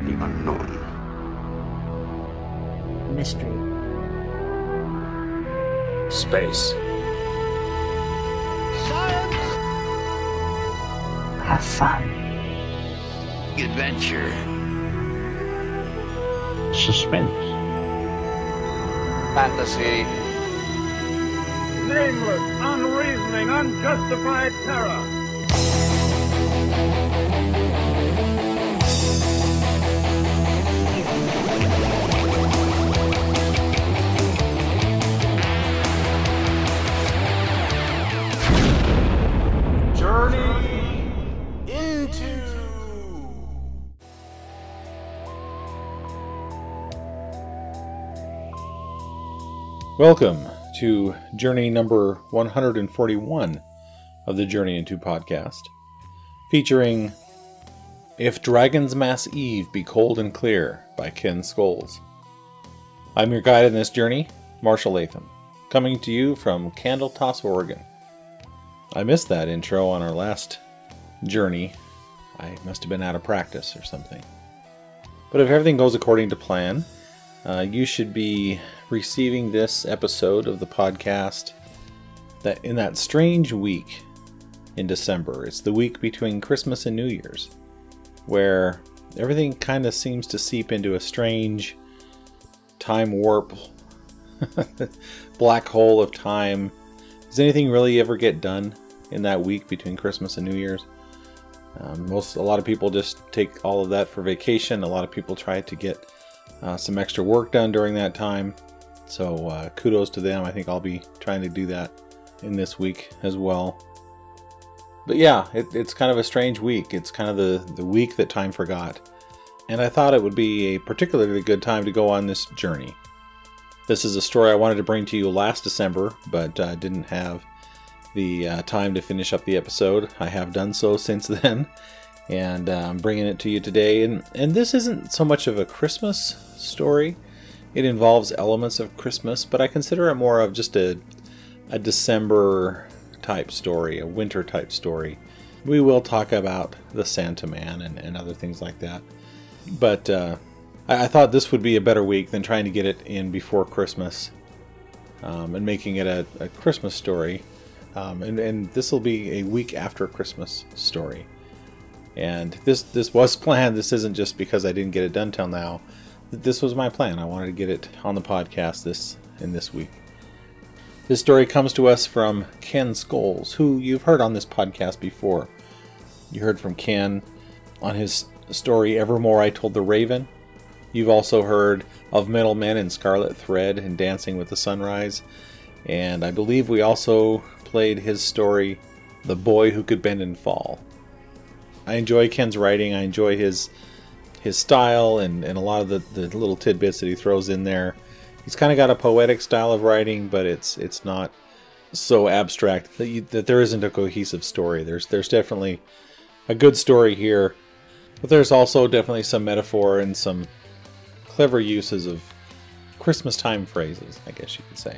The unknown. Mystery. Space. Science! Have fun. Adventure. Suspense. Fantasy. Nameless, unreasoning, unjustified terror. Journey into... Welcome to Journey number 141 of the Journey Into podcast, featuring If Dragon's Mass Eve Be Cold and Clear by Ken Scholes. I'm your guide in this journey, Marshall Latham, coming to you from Candletoss, Oregon. I missed that intro on our last journey. I must have been out of practice or something. But if everything goes according to plan, you should be receiving this episode of the podcast that in that strange week in December. It's the week between Christmas and New Year's, where everything kind of seems to seep into a strange time warp, black hole of time. Does anything really ever get done in that week between Christmas and New Year's? A lot of people just take all of that for vacation. A lot of people try to get some extra work done during that time. So kudos to them. I think I'll be trying to do that in this week as well. But yeah, it's kind of a strange week. It's kind of the week that time forgot. And I thought it would be a particularly good time to go on this journey. This is a story I wanted to bring to you last December, but didn't have the time to finish up the episode. I have done so since then, and I'm bringing it to you today. And this isn't so much of a Christmas story. It involves elements of Christmas, but I consider it more of just a December type story, a winter type story. We will talk about the Santa Man and other things like that. But I thought this would be a better week than trying to get it in before Christmas and making it a Christmas story. And this will be a week after Christmas story. And this was planned. This isn't just because I didn't get it done till now. This was my plan. I wanted to get it on the podcast this week. This story comes to us from Ken Scholes, who you've heard on this podcast before. You heard from Ken on his story Evermore I Told the Raven. You've also heard of Metal Men and Scarlet Thread and Dancing with the Sunrise. And I believe we also played his story, The Boy Who Could Bend and Fall. I enjoy Ken's writing. I enjoy his style and a lot of the little tidbits that he throws in there. He's kind of got a poetic style of writing, but it's not so abstract that there isn't a cohesive story. There's definitely a good story here, but there's also definitely some metaphor and some clever uses of Christmas time phrases, I guess you could say.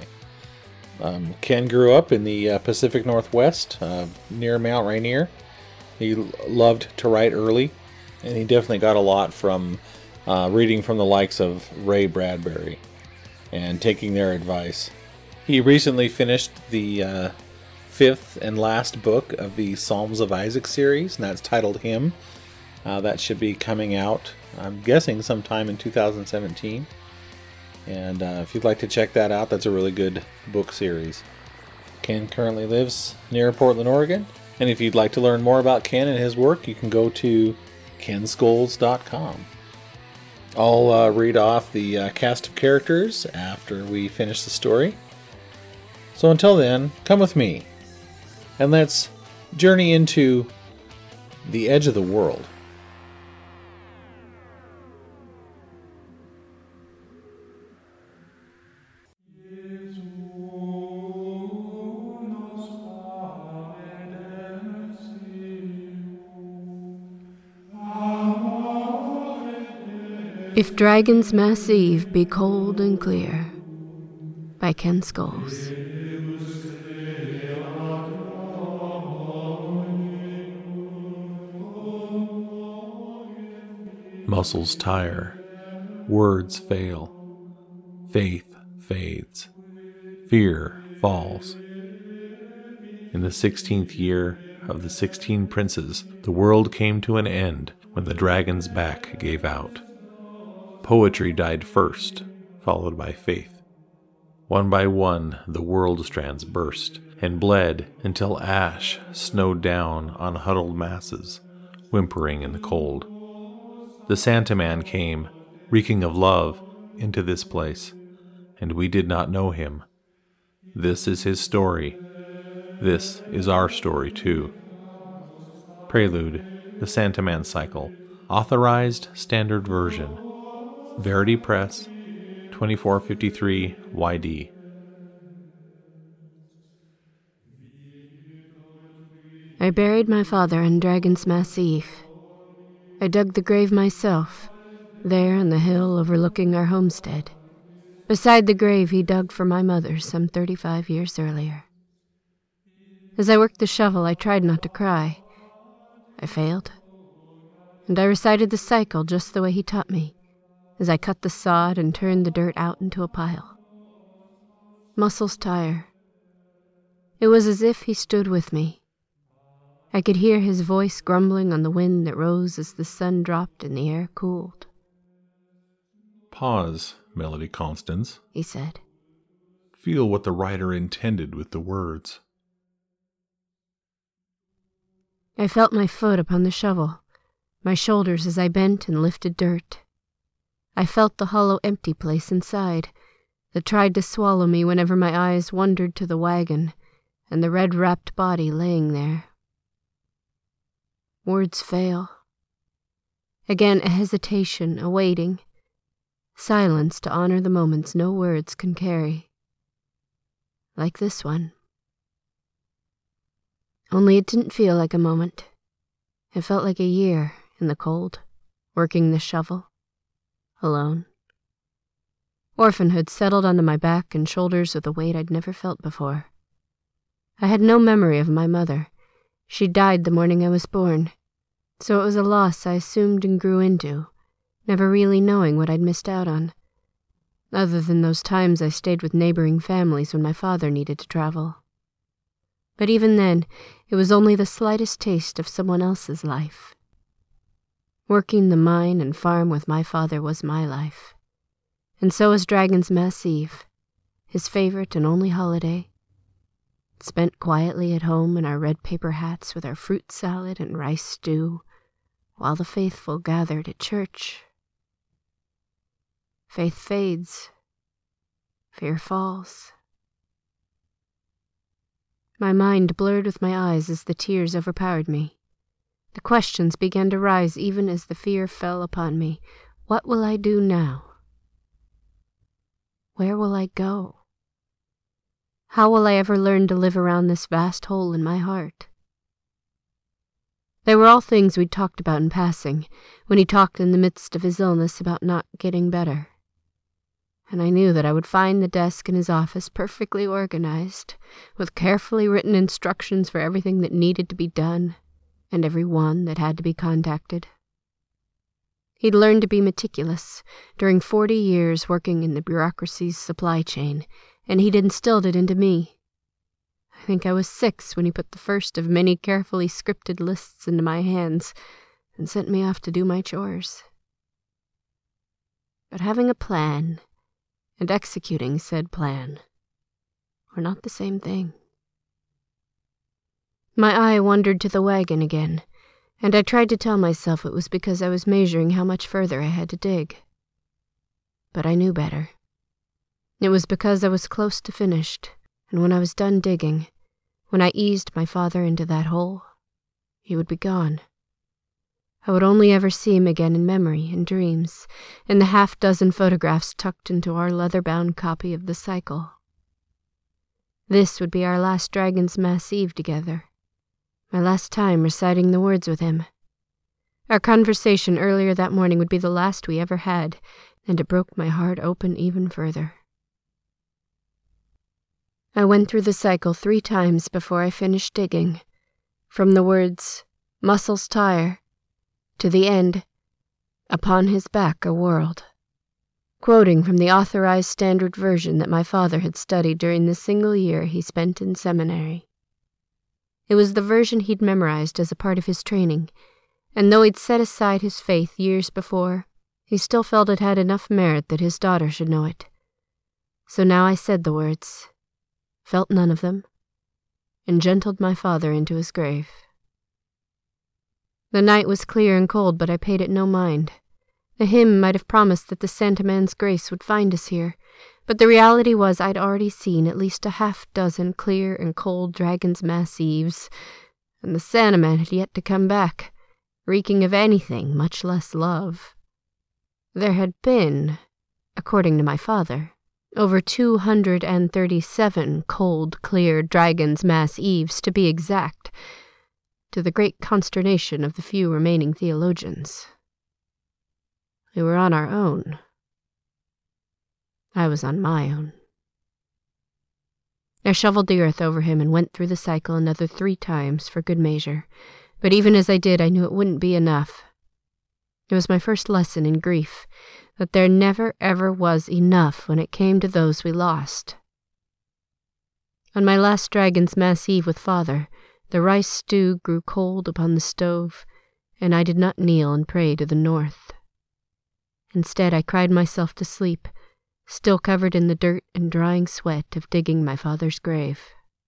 Ken grew up in the Pacific Northwest, near Mount Rainier. He loved to write early, and he definitely got a lot from reading from the likes of Ray Bradbury and taking their advice. He recently finished the fifth and last book of the Psalms of Isaac series, and that's titled Hymn. That should be coming out, I'm guessing, sometime in 2017. And if you'd like to check that out, that's a really good book series. Ken currently lives near Portland, Oregon. And if you'd like to learn more about Ken and his work, you can go to kenscholes.com. I'll read off the cast of characters after we finish the story. So until then, come with me, and let's journey into the edge of the world. If Dragon's Mass Eve Be Cold and Clear by Ken Scholes. Muscles tire, words fail, faith fades, fear falls. In the 16th year of the 16 princes, the world came to an end when the dragon's back gave out. Poetry died first, followed by faith. One by one, the world strands burst and bled until ash snowed down on huddled masses, whimpering in the cold. The Santa Man came, reeking of love, into this place, and we did not know him. This is his story. This is our story, too. Prelude, the Santa Man Cycle, Authorized Standard Version, Verity Press, 2453 YD. I buried my father on Dragon's Massif. I dug the grave myself, there on the hill overlooking our homestead, beside the grave he dug for my mother some 35 years earlier. As I worked the shovel, I tried not to cry. I failed, and I recited the cycle just the way he taught me, as I cut the sod and turned the dirt out into a pile. Muscles tire. It was as if he stood with me. I could hear his voice grumbling on the wind that rose as the sun dropped and the air cooled. Pause, Melody Constance, he said. Feel what the writer intended with the words. I felt my foot upon the shovel, my shoulders as I bent and lifted dirt. I felt the hollow empty place inside that tried to swallow me whenever my eyes wandered to the wagon and the red-wrapped body laying there. Words fail. Again a hesitation, a waiting. Silence to honor the moments no words can carry. Like this one. Only it didn't feel like a moment. It felt like a year in the cold, working the shovel, alone. Orphanhood settled onto my back and shoulders with a weight I'd never felt before. I had no memory of my mother. She died the morning I was born, so it was a loss I assumed and grew into, never really knowing what I'd missed out on, other than those times I stayed with neighboring families when my father needed to travel. But even then, it was only the slightest taste of someone else's life. Working the mine and farm with my father was my life, and so was Dragon's Massif, his favorite and only holiday, spent quietly at home in our red paper hats with our fruit salad and rice stew, while the faithful gathered at church. Faith fades. Fear falls. My mind blurred with my eyes as the tears overpowered me. The questions began to rise even as the fear fell upon me. What will I do now? Where will I go? How will I ever learn to live around this vast hole in my heart? They were all things we'd talked about in passing, when he talked in the midst of his illness about not getting better. And I knew that I would find the desk in his office perfectly organized, with carefully written instructions for everything that needed to be done, and every one that had to be contacted. He'd learned to be meticulous during 40 years working in the bureaucracy's supply chain, and he'd instilled it into me. I think I was 6 when he put the first of many carefully scripted lists into my hands and sent me off to do my chores. But having a plan and executing said plan were not the same thing. My eye wandered to the wagon again, and I tried to tell myself it was because I was measuring how much further I had to dig. But I knew better. It was because I was close to finished, and when I was done digging, when I eased my father into that hole, he would be gone. I would only ever see him again in memory and dreams, in the half-dozen photographs tucked into our leather-bound copy of the cycle. This would be our last Dragon's Massif together, my last time reciting the words with him. Our conversation earlier that morning would be the last we ever had, and it broke my heart open even further. I went through the cycle 3 times before I finished digging, from the words, "muscles tire," to the end, Upon his back a world. Quoting from the authorized standard version that my father had studied during the single year he spent in seminary. It was the version he'd memorized as a part of his training, and though he'd set aside his faith years before, he still felt it had enough merit that his daughter should know it. So now I said the words, felt none of them, and gentled my father into his grave. The night was clear and cold, but I paid it no mind. The hymn might have promised that the Santa Man's grace would find us here, but the reality was I'd already seen at least a half-dozen clear and cold Dragon's Mass Eves, and the Santa Man had yet to come back, reeking of anything, much less love. There had been, according to my father, over 237 cold, clear Dragon's Mass Eves, to be exact, to the great consternation of the few remaining theologians. We were on our own. I was on my own. I shoveled the earth over him and went through the cycle another 3 times for good measure, but even as I did, I knew it wouldn't be enough. It was my first lesson in grief, that there never ever was enough when it came to those we lost. On my last Dragon's Mass Eve with Father, the rice stew grew cold upon the stove, and I did not kneel and pray to the north. Instead, I cried myself to sleep, still covered in the dirt and drying sweat of digging my father's grave.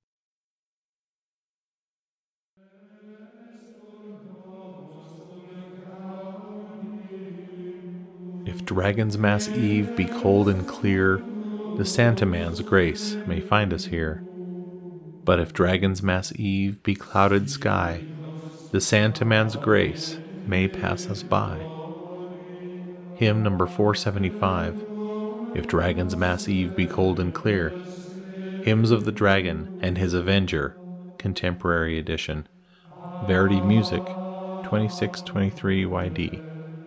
If Dragon's Mass Eve be cold and clear, the Santa Man's grace may find us here. But if Dragon's Mass Eve be clouded sky, the Santa Man's grace may pass us by. Hymn number 475, If Dragon's Mass Eve be cold and clear. Hymns of the Dragon and His Avenger, Contemporary Edition. Verity Music, 2623 YD.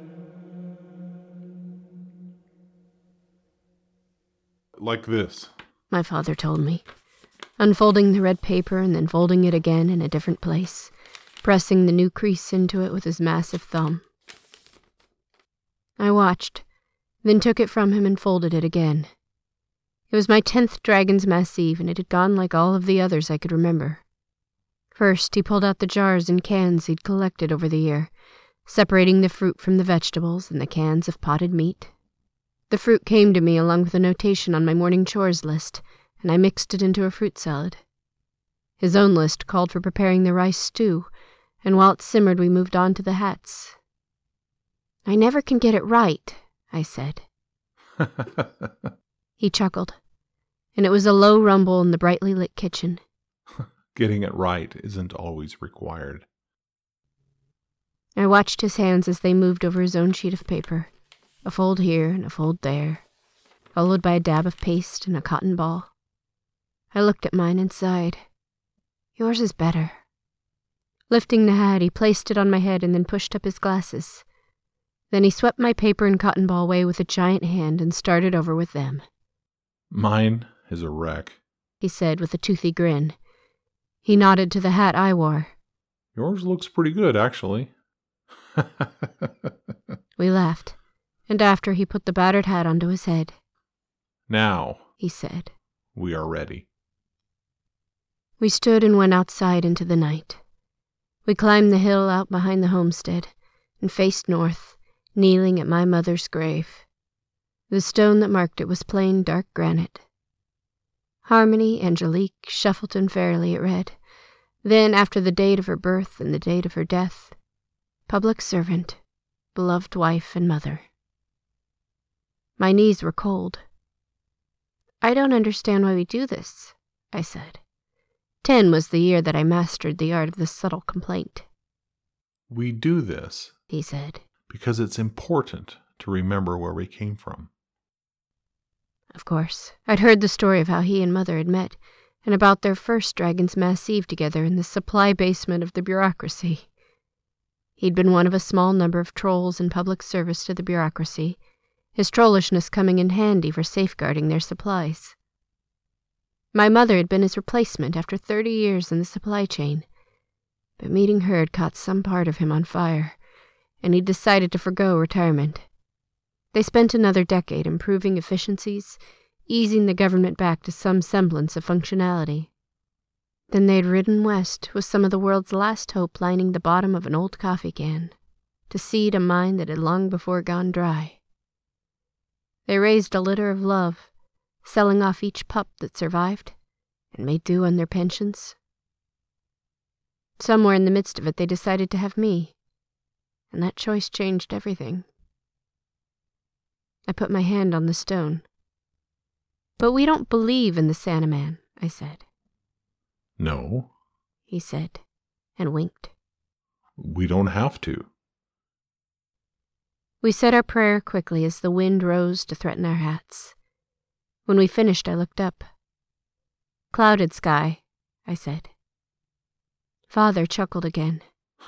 Like this, My father told me, unfolding the red paper and then folding it again in a different place, pressing the new crease into it with his massive thumb. I watched, then took it from him and folded it again. It was my 10th Dragon's Mass Eve, and it had gone like all of the others I could remember. First, he pulled out the jars and cans he'd collected over the year, separating the fruit from the vegetables and the cans of potted meat. The fruit came to me along with a notation on my morning chores list, and I mixed it into a fruit salad. His own list called for preparing the rice stew, and while it simmered we moved on to the hats. I never can get it right, I said. He chuckled, and it was a low rumble in the brightly lit kitchen. getting it right isn't always required. I watched his hands as they moved over his own sheet of paper, a fold here and a fold there, followed by a dab of paste and a cotton ball. I looked at mine and sighed. Yours is better. Lifting the hat, he placed it on my head and then pushed up his glasses. Then he swept my paper and cotton ball away with a giant hand and started over with them. Mine is a wreck, he said with a toothy grin. He nodded to the hat I wore. Yours looks pretty good, actually. We laughed, and after he put the battered hat onto his head. Now, he said, we are ready. We stood and went outside into the night. We climbed the hill out behind the homestead and faced north, kneeling at my mother's grave. The stone that marked it was plain dark granite. Harmony, Angelique, Shuffleton Fairley, it read. Then, after the date of her birth and the date of her death, public servant, beloved wife and mother. My knees were cold. I don't understand why we do this, I said. 10 was the year that I mastered the art of the subtle complaint. We do this, he said, because it's important to remember where we came from. Of course, I'd heard the story of how he and Mother had met, and about their first Dragon's Mass Eve together in the supply basement of the bureaucracy. He'd been one of a small number of trolls in public service to the bureaucracy, his trollishness coming in handy for safeguarding their supplies. My mother had been his replacement after 30 years in the supply chain, but meeting her had caught some part of him on fire, and he decided to forgo retirement. They spent another decade improving efficiencies, easing the government back to some semblance of functionality. Then they'd ridden west with some of the world's last hope lining the bottom of an old coffee can, to seed a mine that had long before gone dry. They raised a litter of love, selling off each pup that survived, and made do on their pensions. Somewhere in the midst of it they decided to have me, and that choice changed everything. I put my hand on the stone. "But we don't believe in the Sandman," I said. No, He said, and winked. we don't have to. We said our prayer quickly as the wind rose to threaten our hats. When we finished, I looked up. "Clouded sky," I said. Father chuckled again.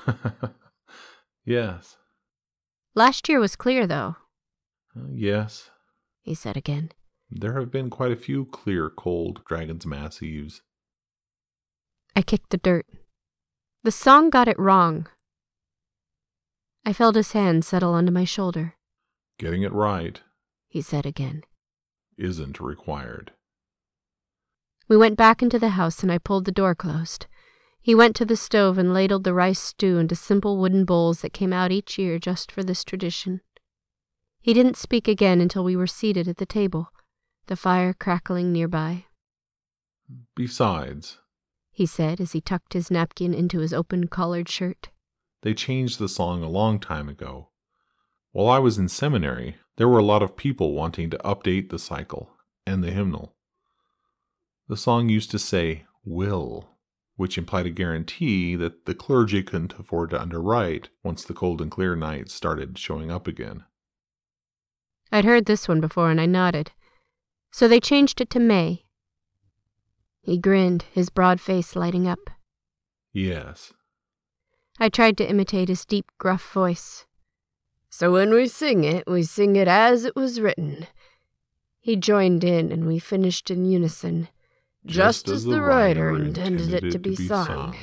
Yes. "Last year was clear, though," Yes. he said again. There have been quite a few clear, cold Dragon's Mass Eves. I kicked the dirt. "The song got it wrong." I felt his hand settle onto my shoulder. Getting it right He said again. isn't required. We went back into the house and I pulled the door closed. He went to the stove and ladled the rice stew into simple wooden bowls that came out each year just for this tradition. He didn't speak again until we were seated at the table, the fire crackling nearby. Besides, He said as he tucked his napkin into his open-collared shirt. they changed the song a long time ago. While I was in seminary, there were a lot of people wanting to update the cycle and the hymnal. The song used to say, "will," which implied a guarantee that the clergy couldn't afford to underwrite once the cold and clear nights started showing up again. I'd heard this one before and I nodded. So they changed it to May. He grinned, his broad face lighting up. Yes. I tried to imitate his deep, gruff voice. "So when we sing it as it was written." He joined in and we finished in unison, just as the writer intended it to be sung.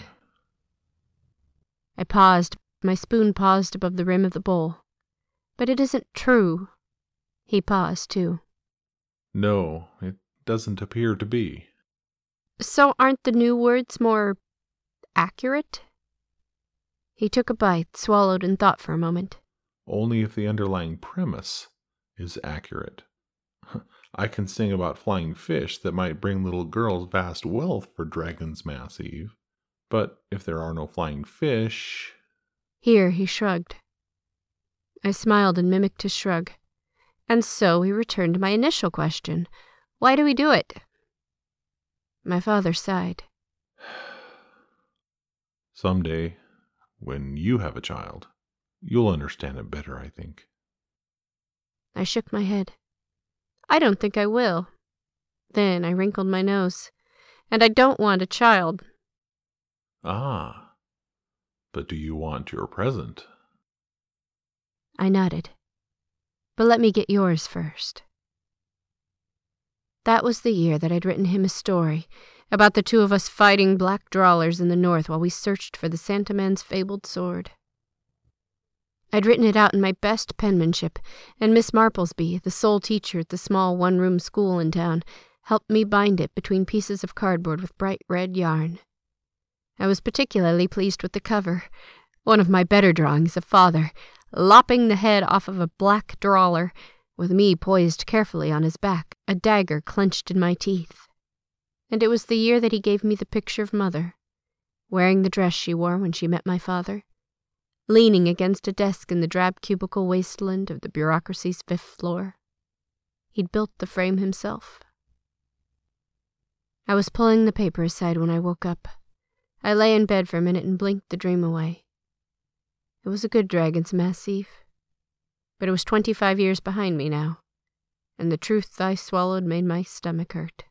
I paused. My spoon paused above the rim of the bowl. "But it isn't true." He paused, too. No, it doesn't appear to be. "So aren't the new words more accurate?" He took a bite, swallowed, and thought for a moment. Only if the underlying premise is accurate. I can sing about flying fish that might bring little girls vast wealth for Dragon's Mass Eve. But if there are no flying fish... Here he shrugged. I smiled and mimicked his shrug. And so we returned to my initial question. Why do we do it? My father sighed. Someday, when you have a child, you'll understand it better, I think. I shook my head. I don't think I will. Then I wrinkled my nose. And I don't want a child. Ah, but do you want your present? I nodded. But let me get yours first. That was the year that I'd written him a story about the two of us fighting black drawlers in the north while we searched for the Santaman's fabled sword. I'd written it out in my best penmanship, and Miss Marplesby, the sole teacher at the small one-room school in town, helped me bind it between pieces of cardboard with bright red yarn. I was particularly pleased with the cover, one of my better drawings of Father, lopping the head off of a black drawler, with me poised carefully on his back, a dagger clenched in my teeth. And it was the year that he gave me the picture of Mother, wearing the dress she wore when she met my father, leaning against a desk in the drab cubicle wasteland of the bureaucracy's 5th floor. He'd built the frame himself. I was pulling the paper aside when I woke up. I lay in bed for a minute and blinked the dream away. It was a good Dragon's Mass Eve, but it was 25 years behind me now, and the truth I swallowed made my stomach hurt.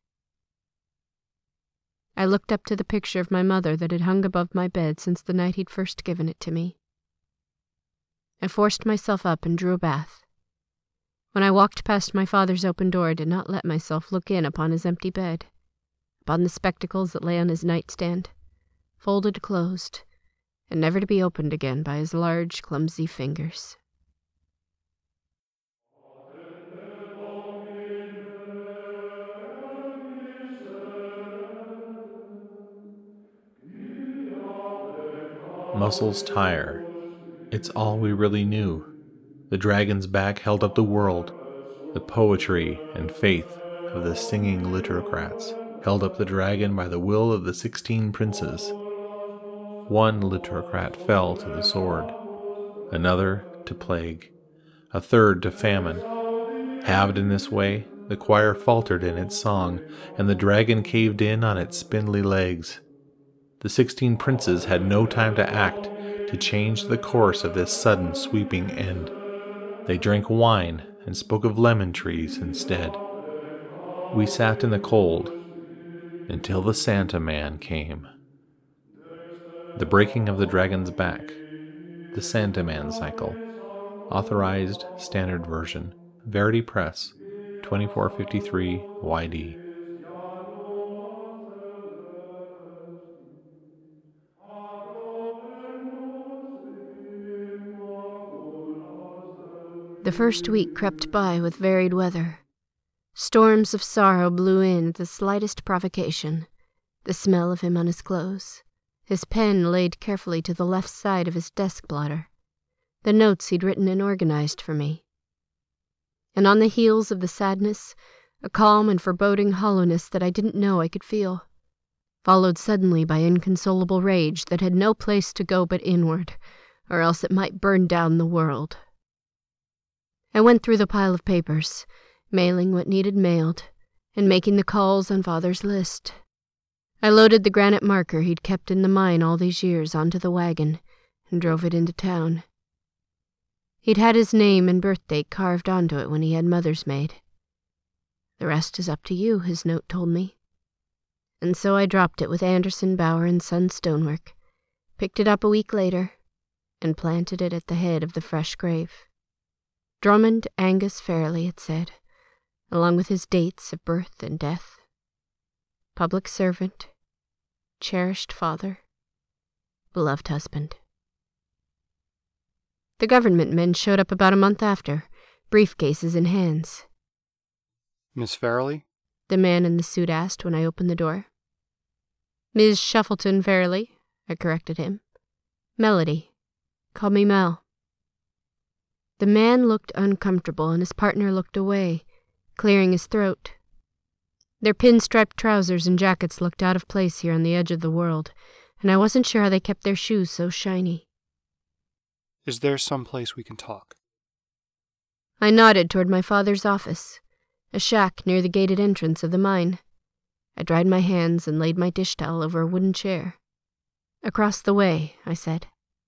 I looked up to the picture of my mother that had hung above my bed since the night he'd first given it to me. I forced myself up and drew a bath. When I walked past my father's open door, I did not let myself look in upon his empty bed, upon the spectacles that lay on his nightstand, folded closed, and never to be opened again by his large, clumsy fingers. Muscles tire. It's all we really knew. The dragon's back held up the world. The poetry and faith of the singing literocrats held up the dragon by the will of the 16 princes. One literocrat fell to the sword, another to plague, a third to famine. Halved in this way, the choir faltered in its song, and the dragon caved in on its spindly legs. The 16 princes had no time to act to change the course of this sudden sweeping end. They drank wine and spoke of lemon trees instead. We sat in the cold until the Santa Man came. The Breaking of the Dragon's Back, the Santa Man Cycle, Authorized Standard Version, Verity Press, 2453 YD. The first week crept by with varied weather. Storms of sorrow blew in at the slightest provocation. The smell of him on his clothes, his pen laid carefully to the left side of his desk blotter, the notes he'd written and organized for me. And on the heels of the sadness, a calm and foreboding hollowness that I didn't know I could feel, followed suddenly by inconsolable rage that had no place to go but inward, or else it might burn down the world. I went through the pile of papers, mailing what needed mailed, and making the calls on Father's list. I loaded the granite marker he'd kept in the mine all these years onto the wagon and drove it into town. He'd had his name and birthdate carved onto it when he had Mother's made. The rest is up to you, his note told me. And so I dropped it with Anderson, Bauer, and Son stonework, picked it up a week later, and planted it at the head of the fresh grave. Drummond Angus Fairley, it said, along with his dates of birth and death. Public servant, cherished father, beloved husband. The government men showed up about a month after, briefcases in hands. Miss Fairley? The man in the suit asked when I opened the door. Ms. Shuffleton Fairley, I corrected him. Melody. Call me Mel. The man looked uncomfortable and his partner looked away, clearing his throat. Their pinstriped trousers and jackets looked out of place here on the edge of the world, and I wasn't sure how they kept their shoes so shiny. Is there some place we can talk? I nodded toward my father's office, a shack near the gated entrance of the mine. I dried my hands and laid my dish towel over a wooden chair. Across the way, I said.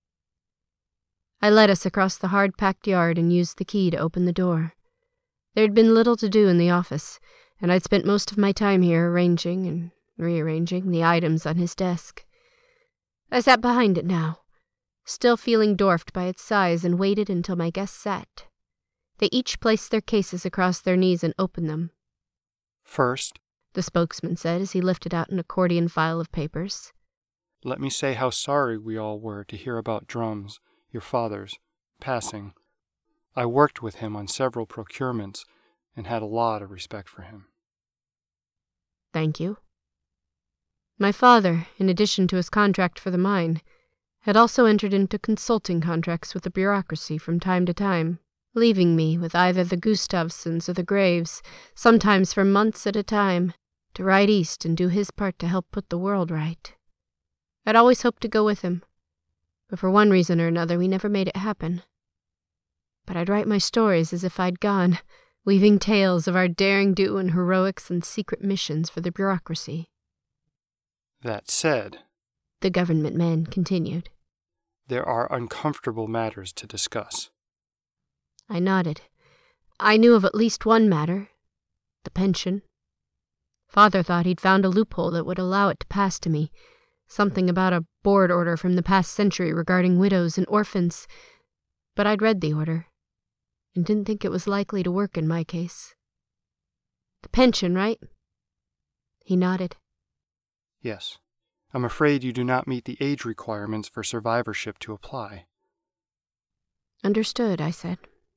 I led us across the hard-packed yard and used the key to open the door. There had been little to do in the office, and I'd spent most of my time here arranging and rearranging the items on his desk. I sat behind it now, still feeling dwarfed by its size, and waited until my guests sat. They each placed their cases across their knees and opened them. First, the spokesman said as he lifted out an accordion file of papers, let me say how sorry we all were to hear about Drum's, your father's, passing. I worked with him on several procurements and had a lot of respect for him. Thank you. My father, in addition to his contract for the mine, had also entered into consulting contracts with the bureaucracy from time to time, leaving me with either the Gustafsons or the Graves, sometimes for months at a time, to ride east and do his part to help put the world right. I'd always hoped to go with him, but for one reason or another we never made it happen. But I'd write my stories as if I'd gone, weaving tales of our daring do and heroics and secret missions for the bureaucracy. That said, the government man continued, there are uncomfortable matters to discuss. I nodded. I knew of at least one matter, the pension. Father thought he'd found a loophole that would allow it to pass to me, something about a board order from the past century regarding widows and orphans, but I'd read the order and didn't think it was likely to work in my case. The pension, right? He nodded. Yes. I'm afraid you do not meet the age requirements for survivorship to apply. Understood, I said.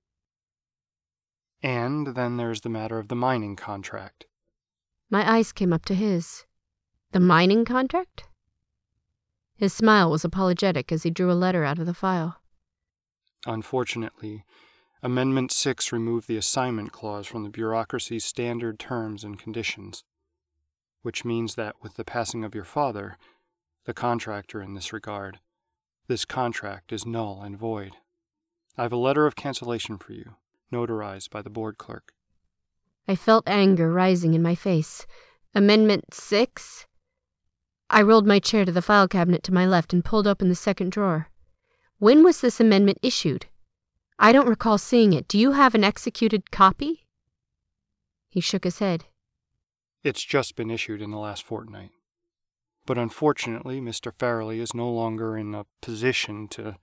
And then there's the matter of the mining contract. My eyes came up to his. The mining contract? His smile was apologetic as he drew a letter out of the file. Unfortunately, Amendment 6 removed the assignment clause from the bureaucracy's standard terms and conditions, which means that with the passing of your father, the contractor in this regard, this contract is null and void. I have a letter of cancellation for you, notarized by the board clerk. I felt anger rising in my face. Amendment 6? I rolled my chair to the file cabinet to my left and pulled open the second drawer. When was this amendment issued? I don't recall seeing it. Do you have an executed copy? He shook his head. It's just been issued in the last fortnight. But unfortunately, Mr. Farrelly is no longer in a position to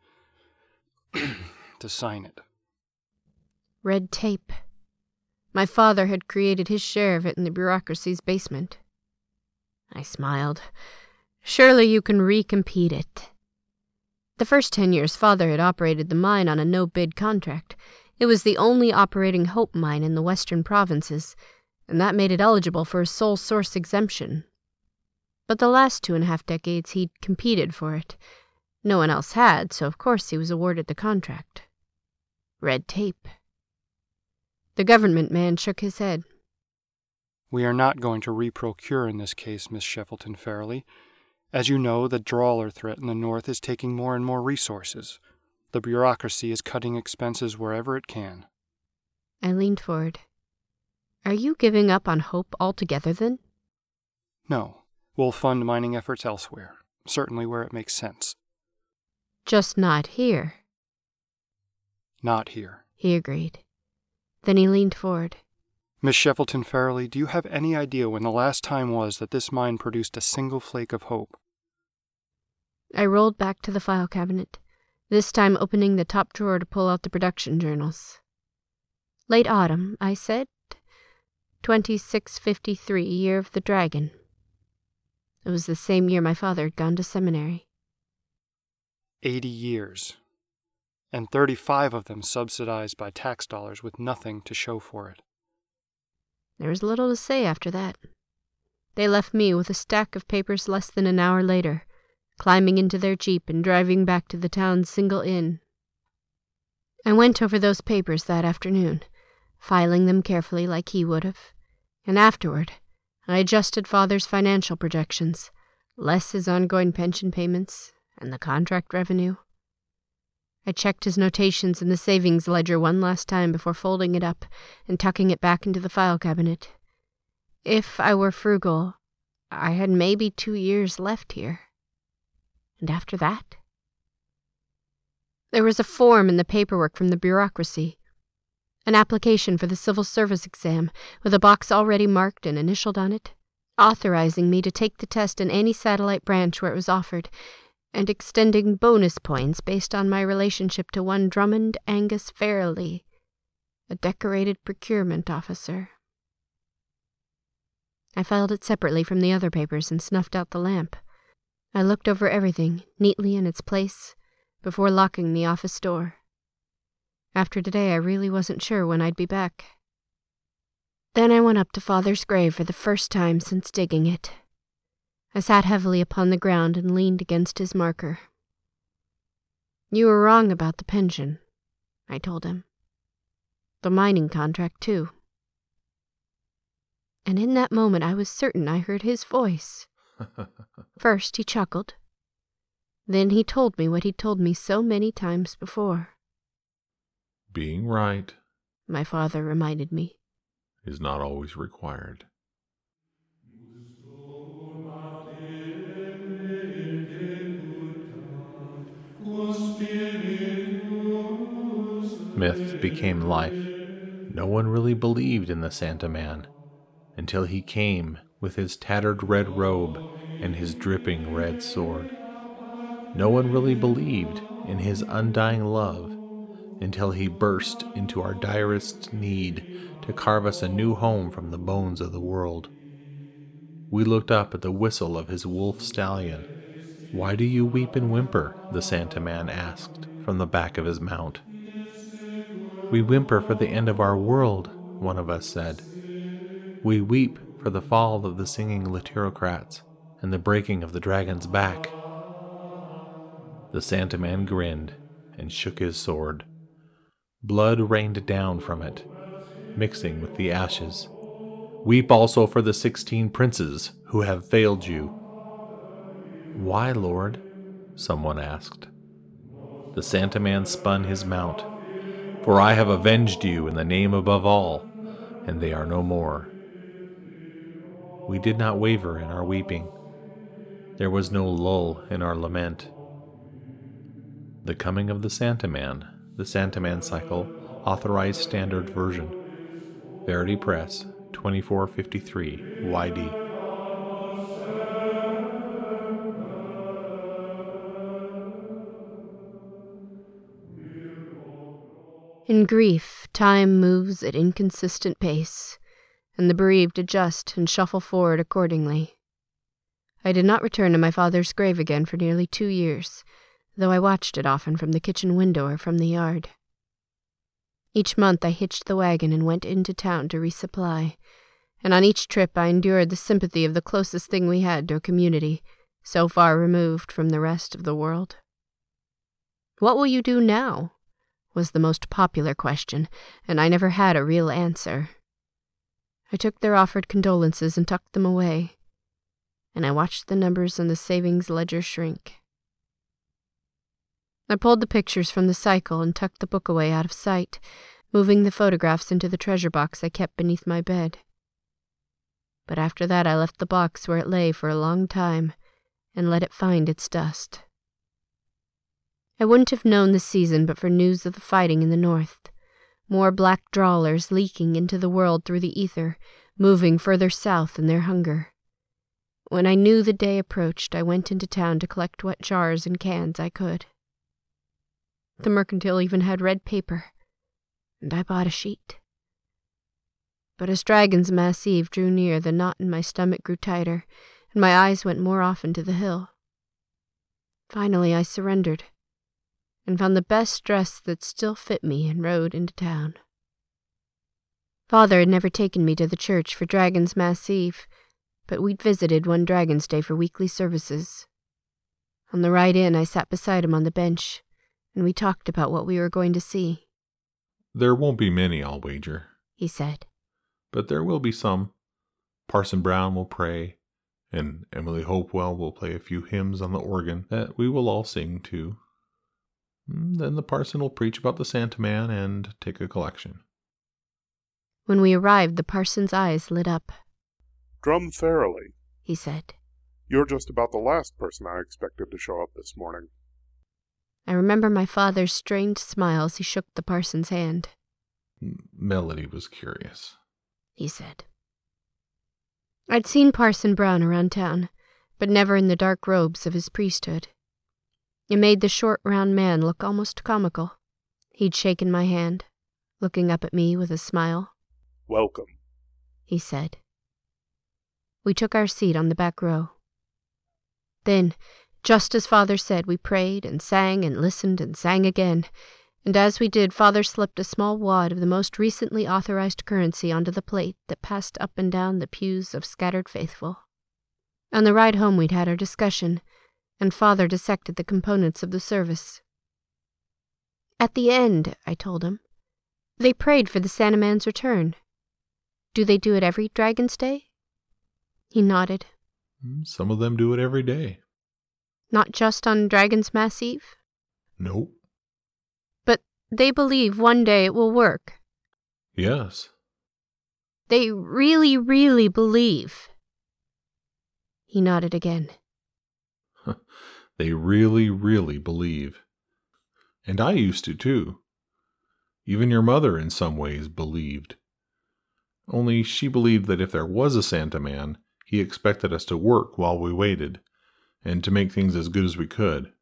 sign it. Red tape. My father had created his share of it in the bureaucracy's basement. I smiled. Surely you can recompete it. The first 10 years Father had operated the mine on a no-bid contract. It was the only operating Hope mine in the western provinces, and that made it eligible for a sole source exemption. But the last 2.5 decades he'd competed for it. No one else had, so of course he was awarded the contract. Red tape. The government man shook his head. We are not going to reprocure in this case, Miss Sheffleton Farrelly. As you know, the trawler threat in the north is taking more and more resources. The bureaucracy is cutting expenses wherever it can. I leaned forward. Are you giving up on Hope altogether, then? No. We'll fund mining efforts elsewhere, certainly where it makes sense. Just not here. Not here. He agreed. Then he leaned forward. Miss Sheffleton Farrelly, do you have any idea when the last time was that this mine produced a single flake of hope? I rolled back to the file cabinet, this time opening the top drawer to pull out the production journals. Late autumn, I said. 2653, year of the dragon. It was the same year my father had gone to seminary. 80 years. And 35 of them subsidized by tax dollars with nothing to show for it. There was little to say after that. They left me with a stack of papers less than an hour later, climbing into their jeep and driving back to the town's single inn. I went over those papers that afternoon, filing them carefully like he would have, and afterward I adjusted Father's financial projections, less his ongoing pension payments and the contract revenue. I checked his notations in the savings ledger one last time before folding it up and tucking it back into the file cabinet. If I were frugal, I had maybe 2 years left here. And after that? There was a form in the paperwork from the bureaucracy, an application for the civil service exam with a box already marked and initialed on it, authorizing me to take the test in any satellite branch where it was offered, and extending bonus points based on my relationship to one Drummond Angus Farrelly, a decorated procurement officer. I filed it separately from the other papers and snuffed out the lamp. I looked over everything, neatly in its place, before locking the office door. After today, I really wasn't sure when I'd be back. Then I went up to Father's grave for the first time since digging it. I sat heavily upon the ground and leaned against his marker. You were wrong about the pension, I told him. The mining contract, too. And in that moment I was certain I heard his voice. First he chuckled. Then he told me what he'd told me so many times before. Being right, my father reminded me, is not always required. Myth became life. No one really believed in the Santa Man until he came with his tattered red robe and his dripping red sword. No one really believed in his undying love until he burst into our direst need to carve us a new home from the bones of the world. We looked up at the whistle of his wolf stallion. "Why do you weep and whimper?" the Santa Man asked from the back of his mount. "We whimper for the end of our world," one of us said. "We weep for the fall of the singing Laterocrats and the breaking of the dragon's back." The Santa Man grinned and shook his sword. Blood rained down from it, mixing with the ashes. "Weep also for the 16 princes who have failed you." "Why, Lord?" someone asked. The Santa Man spun his mount. "For I have avenged you in the name above all, and they are no more." We did not waver in our weeping. There was no lull in our lament. The Coming of the Santa Man Cycle, Authorized Standard Version. Verity Press, 2453 YD. In grief, time moves at inconsistent pace, and the bereaved adjust and shuffle forward accordingly. I did not return to my father's grave again for nearly 2 years, though I watched it often from the kitchen window or from the yard. Each month I hitched the wagon and went into town to resupply, and on each trip I endured the sympathy of the closest thing we had to a community so far removed from the rest of the world. "What will you do now?" was the most popular question, and I never had a real answer. I took their offered condolences and tucked them away, and I watched the numbers on the savings ledger shrink. I pulled the pictures from the cycle and tucked the book away out of sight, moving the photographs into the treasure box I kept beneath my bed. But after that I left the box where it lay for a long time and let it find its dust. I wouldn't have known the season but for news of the fighting in the north, more black drawlers leaking into the world through the ether, moving further south in their hunger. When I knew the day approached, I went into town to collect what jars and cans I could. The mercantile even had red paper, and I bought a sheet. But as Dragon's Mass Eve drew near, the knot in my stomach grew tighter, and my eyes went more often to the hill. Finally I surrendered, and found the best dress that still fit me and rode into town. Father had never taken me to the church for Dragon's Mass Eve, but we'd visited one Dragon's Day for weekly services. On the ride in, I sat beside him on the bench, and we talked about what we were going to see. "There won't be many, I'll wager," he said. "but there will be some. Parson Brown will pray, and Emily Hopewell will play a few hymns on the organ that we will all sing to. Then the parson will preach about the Santa Man and take a collection." When we arrived, the parson's eyes lit up. "Drum Farrelly," he said. "You're just about the last person I expected to show up this morning." I remember my father's strained smile as he shook the parson's hand. Melody was curious, he said. I'd seen Parson Brown around town, but never in the dark robes of his priesthood. It made the short, round man look almost comical. He'd shaken my hand, looking up at me with a smile. "Welcome," he said. We took our seat on the back row. Then, just as Father said, we prayed and sang and listened and sang again, and as we did, Father slipped a small wad of the most recently authorized currency onto the plate that passed up and down the pews of scattered faithful. On the ride home we'd had our discussion, and Father dissected the components of the service. At the end, I told him, they prayed for the Santa Man's return. Do they do it every Dragon's Day? He nodded. "Some of them do it every day." "Not just on Dragon's Mass Eve?" "Nope." "But they believe one day it will work." "Yes." "They really, really believe?" He nodded again. "They really, really believe. And I used to, too. Even your mother, in some ways, believed. Only she believed that if there was a Santa Man, he expected us to work while we waited, and to make things as good as we could."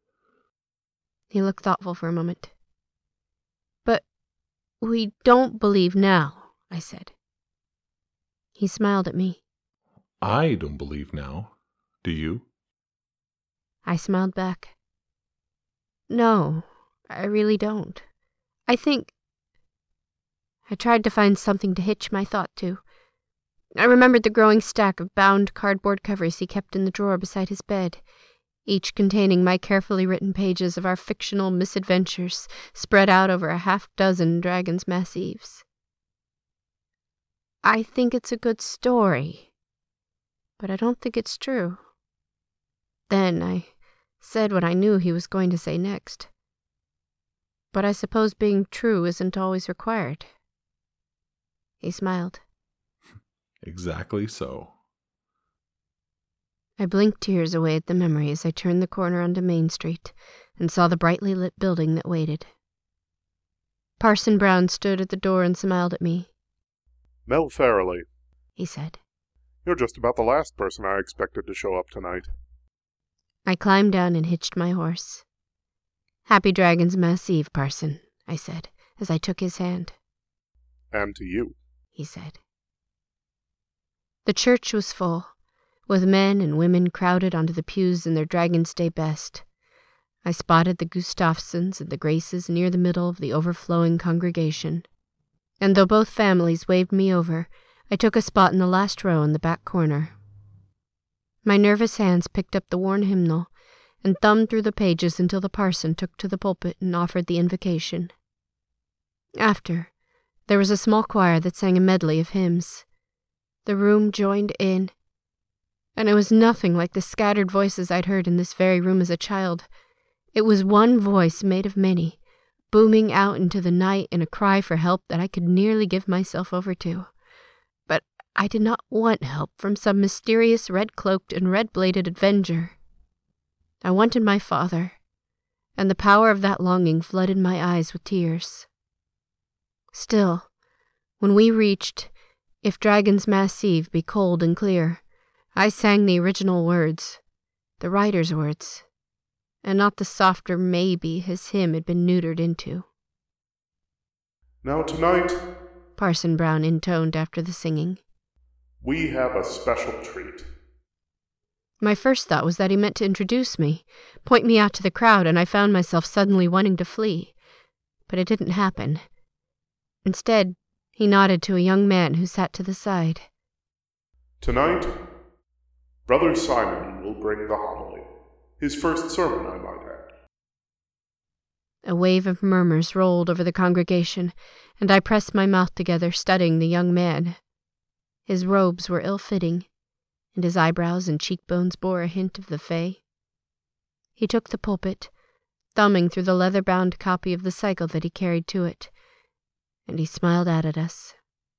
He looked thoughtful for a moment. "But we don't believe now," I said. He smiled at me. I don't believe now. Do you? I smiled back. No, I really don't. I tried to find something to hitch my thought to. I remembered the growing stack of bound cardboard covers he kept in the drawer beside his bed, each containing my carefully written pages of our fictional misadventures spread out over a half-dozen Dragon's Massives. I think it's a good story, but I don't think it's true. Then I said what I knew he was going to say next. But I suppose being true isn't always required. He smiled. Exactly so. I blinked tears away at the memory as I turned the corner onto Main Street and saw the brightly lit building that waited. Parson Brown stood at the door and smiled at me. Mel Farrelly, He said. you're just about the last person I expected to show up tonight. I climbed down and hitched my horse. Happy Dragon's Massive, Parson, I said, as I took his hand. And to you. He said. The church was full, with men and women crowded onto the pews in their Dragon's Day best. I spotted the Gustafsons and the Graces near the middle of the overflowing congregation. And though both families waved me over, I took a spot in the last row in the back corner. My nervous hands picked up the worn hymnal and thumbed through the pages until the parson took to the pulpit and offered the invocation. After, there was a small choir that sang a medley of hymns. The room joined in, and it was nothing like the scattered voices I'd heard in this very room as a child. It was one voice made of many, booming out into the night in a cry for help that I could nearly give myself over to. But I did not want help from some mysterious red-cloaked and red-bladed avenger. I wanted my father, and the power of that longing flooded my eyes with tears. Still, when we reached, "If Dragon's Massive be cold and clear," I sang the original words, the writer's words, and not the softer maybe his hymn had been neutered into. Now tonight, Parson Brown intoned after the singing. we have a special treat. My first thought was that he meant to introduce me, point me out to the crowd, and I found myself suddenly wanting to flee. But it didn't happen. Instead, he nodded to a young man who sat to the side. Tonight, Brother Simon will bring the homily. His first sermon, I might add. A wave of murmurs rolled over the congregation, and I pressed my mouth together, studying the young man. His robes were ill-fitting, and his eyebrows and cheekbones bore a hint of the fey. He took the pulpit, thumbing through the leather-bound copy of the cycle that he carried to it, and he smiled out at us.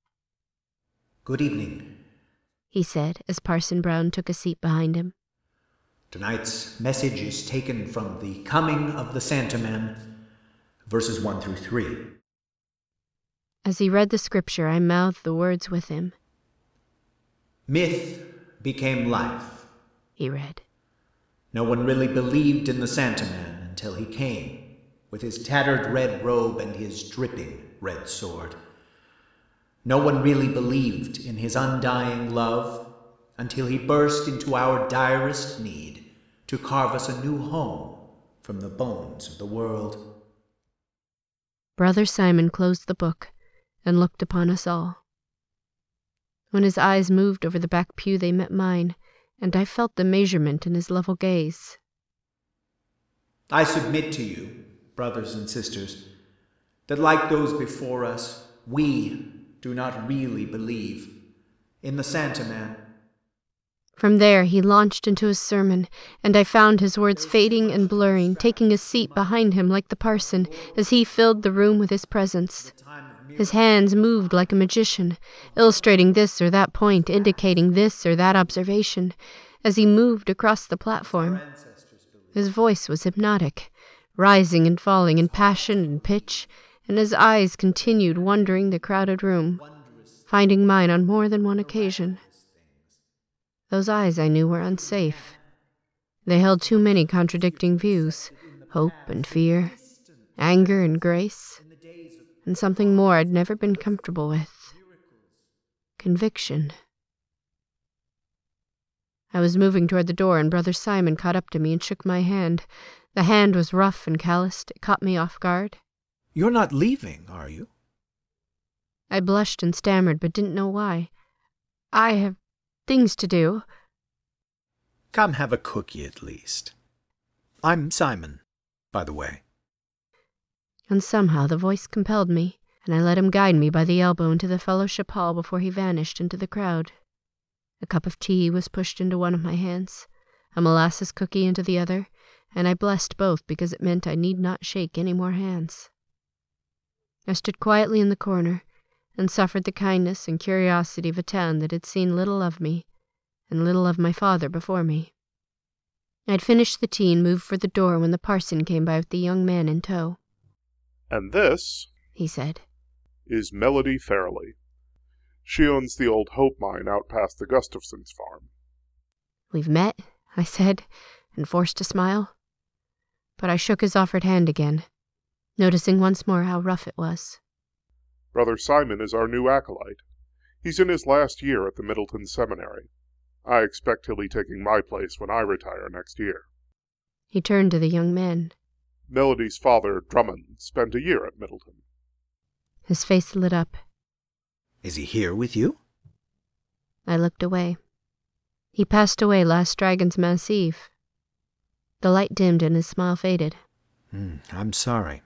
Good evening, he said as Parson Brown took a seat behind him. Tonight's message is taken from The Coming of the Santaman, verses 1 through 3. As he read the scripture, I mouthed the words with him. Myth became life, he read. No one really believed in the Santaman until he came, with his tattered red robe and his dripping red sword. No one really believed in his undying love until he burst into our direst need to carve us a new home from the bones of the world. Brother Simon closed the book and looked upon us all. When his eyes moved over the back pew, they met mine, and I felt the measurement in his level gaze. I submit to you, brothers and sisters, that like those before us, we do not really believe in the Santaman. From there he launched into his sermon, and I found his words fading and blurring, taking a seat behind him like the parson, as he filled the room with his presence. His hands moved like a magician, illustrating this or that point, indicating this or that observation, as he moved across the platform. His voice was hypnotic, rising and falling in passion and pitch, and his eyes continued wandering the crowded room, finding mine on more than one occasion. Those eyes, I knew, were unsafe. They held too many contradicting views, hope and fear, anger and grace, and something more I'd never been comfortable with. Conviction. I was moving toward the door, and Brother Simon caught up to me and shook my hand. The hand was rough and calloused. It caught me off guard. You're not leaving, are you? I blushed and stammered, but didn't know why. I have things to do. Come have a cookie at least. I'm Simon, by the way. And somehow the voice compelled me, and I let him guide me by the elbow into the fellowship hall before he vanished into the crowd. A cup of tea was pushed into one of my hands, a molasses cookie into the other, and I blessed both because it meant I need not shake any more hands. I stood quietly in the corner and suffered the kindness and curiosity of a town that had seen little of me and little of my father before me. I had finished the tea and moved for the door when the parson came by with the young man in tow. "And this," he said, "is Melody Fairley. She owns the old Hope mine out past the Gustafsons' farm." "We've met," I said, and forced a smile. But I shook his offered hand again, noticing once more how rough it was. "Brother Simon is our new acolyte. He's in his last year at the Middleton Seminary. I expect he'll be taking my place when I retire next year." He turned to the young man. "Melody's father, Drummond, spent a year at Middleton." His face lit up. Is he here with you? I looked away. He passed away last Dragon's Mass Eve. The light dimmed and his smile faded. I'm sorry.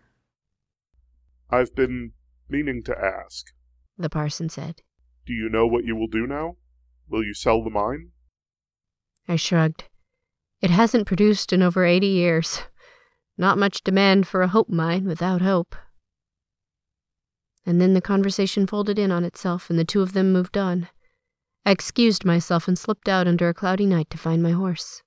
"I've been meaning to ask," the parson said. "Do you know what you will do now? Will you sell the mine?" I shrugged. It hasn't produced in over 80 years. Not much demand for a hope mine without hope. And then the conversation folded in on itself, and the two of them moved on. I excused myself and slipped out under a cloudy night to find my horse.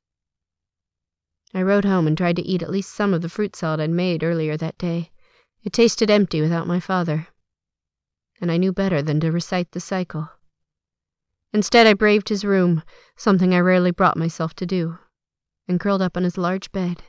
I rode home and tried to eat at least some of the fruit salad I'd made earlier that day. It tasted empty without my father, and I knew better than to recite the cycle. Instead, I braved his room, something I rarely brought myself to do, and curled up on his large bed.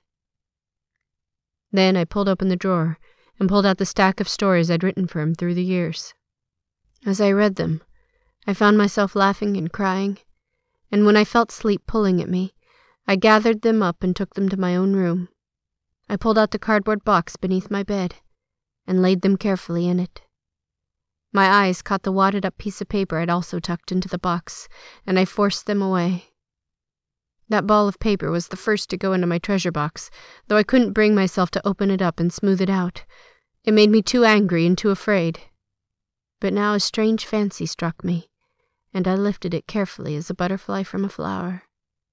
Then I pulled open the drawer and pulled out the stack of stories I'd written for him through the years. As I read them, I found myself laughing and crying, and when I felt sleep pulling at me, I gathered them up and took them to my own room. I pulled out the cardboard box beneath my bed and laid them carefully in it. My eyes caught the wadded-up piece of paper I'd also tucked into the box, and I forced them away. That ball of paper was the first to go into my treasure box, though I couldn't bring myself to open it up and smooth it out. It made me too angry and too afraid. But now a strange fancy struck me, and I lifted it carefully as a butterfly from a flower.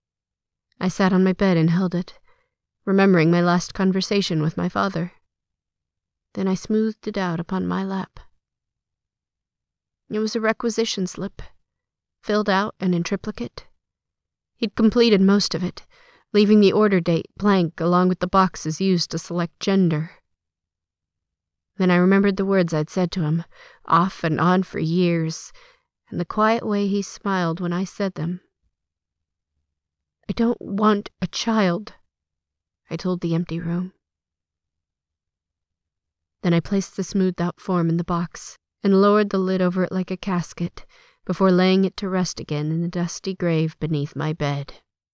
I sat on my bed and held it, remembering my last conversation with my father. Then I smoothed it out upon my lap. It was a requisition slip, filled out and in triplicate. He'd completed most of it, leaving the order date blank along with the boxes used to select gender. Then I remembered the words I'd said to him, off and on for years, and the quiet way he smiled when I said them. "I don't want a child," I told the empty room. Then I placed the smoothed-out form in the box and lowered the lid over it like a casket before laying it to rest again in the dusty grave beneath my bed.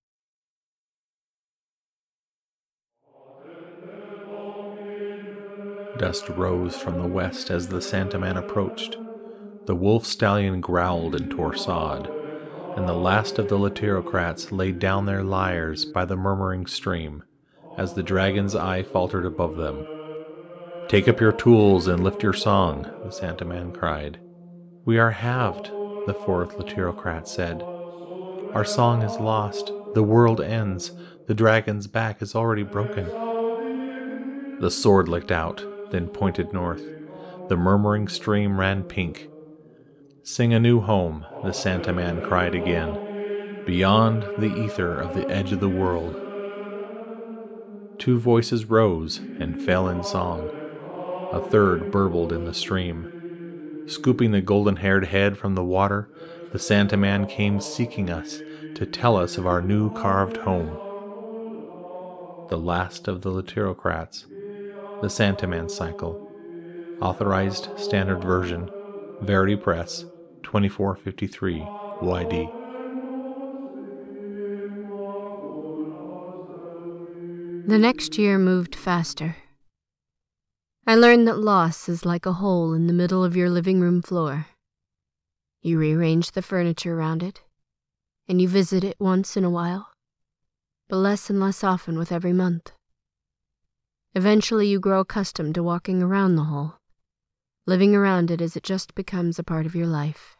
Dust rose from the west as the Santa Man approached. The wolf stallion growled and tore sod, and the last of the laterocrats laid down their lyres by the murmuring stream as the dragon's eye faltered above them. "Take up your tools and lift your song," the Santa Man cried. "We are halved," the fourth laterocrat said. "Our song is lost. The world ends. The dragon's back is already broken." The sword licked out, then pointed north. The murmuring stream ran pink. "Sing a new home," the Santa Man cried again, "beyond the ether of the edge of the world." Two voices rose and fell in song. A third burbled in the stream. Scooping the golden-haired head from the water, the Santa Man came seeking us to tell us of our new carved home. The last of the laterocrats, the Santa Man cycle. Authorized Standard Version, Verity Press, 2453 YD. The next year moved faster. I learned that loss is like a hole in the middle of your living room floor. You rearrange the furniture around it, and you visit it once in a while, but less and less often with every month. Eventually you grow accustomed to walking around the hole, living around it as it just becomes a part of your life.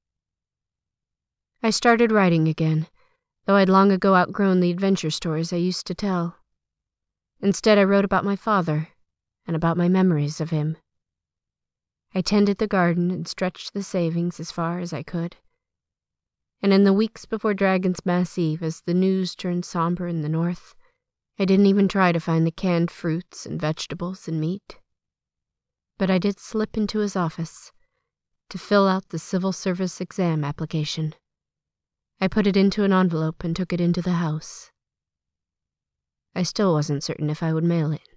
I started writing again, though I'd long ago outgrown the adventure stories I used to tell. Instead, I wrote about my father and about my memories of him. I tended the garden and stretched the savings as far as I could. And in the weeks before Dragon's Mass Eve, as the news turned somber in the north, I didn't even try to find the canned fruits and vegetables and meat. But I did slip into his office to fill out the civil service exam application. I put it into an envelope and took it into the house. I still wasn't certain if I would mail it.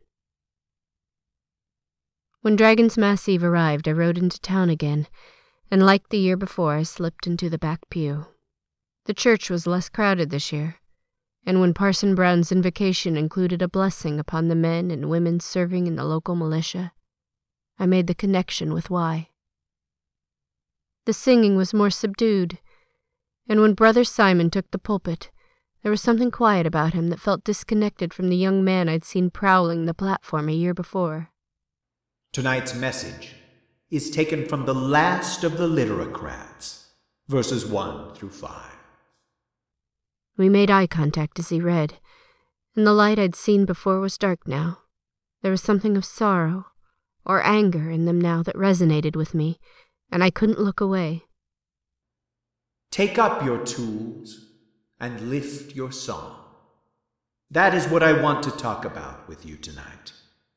When Dragon's Mass Eve arrived, I rode into town again, and like the year before, I slipped into the back pew. The church was less crowded this year, and when Parson Brown's invocation included a blessing upon the men and women serving in the local militia, I made the connection with why. The singing was more subdued, and when Brother Simon took the pulpit, there was something quiet about him that felt disconnected from the young man I'd seen prowling the platform a year before. Tonight's message is taken from the last of the Literocrats, verses 1 through 5. We made eye contact as he read, and the light I'd seen before was dark now. There was something of sorrow or anger in them now that resonated with me, and I couldn't look away. Take up your tools and lift your song. That is what I want to talk about with you tonight.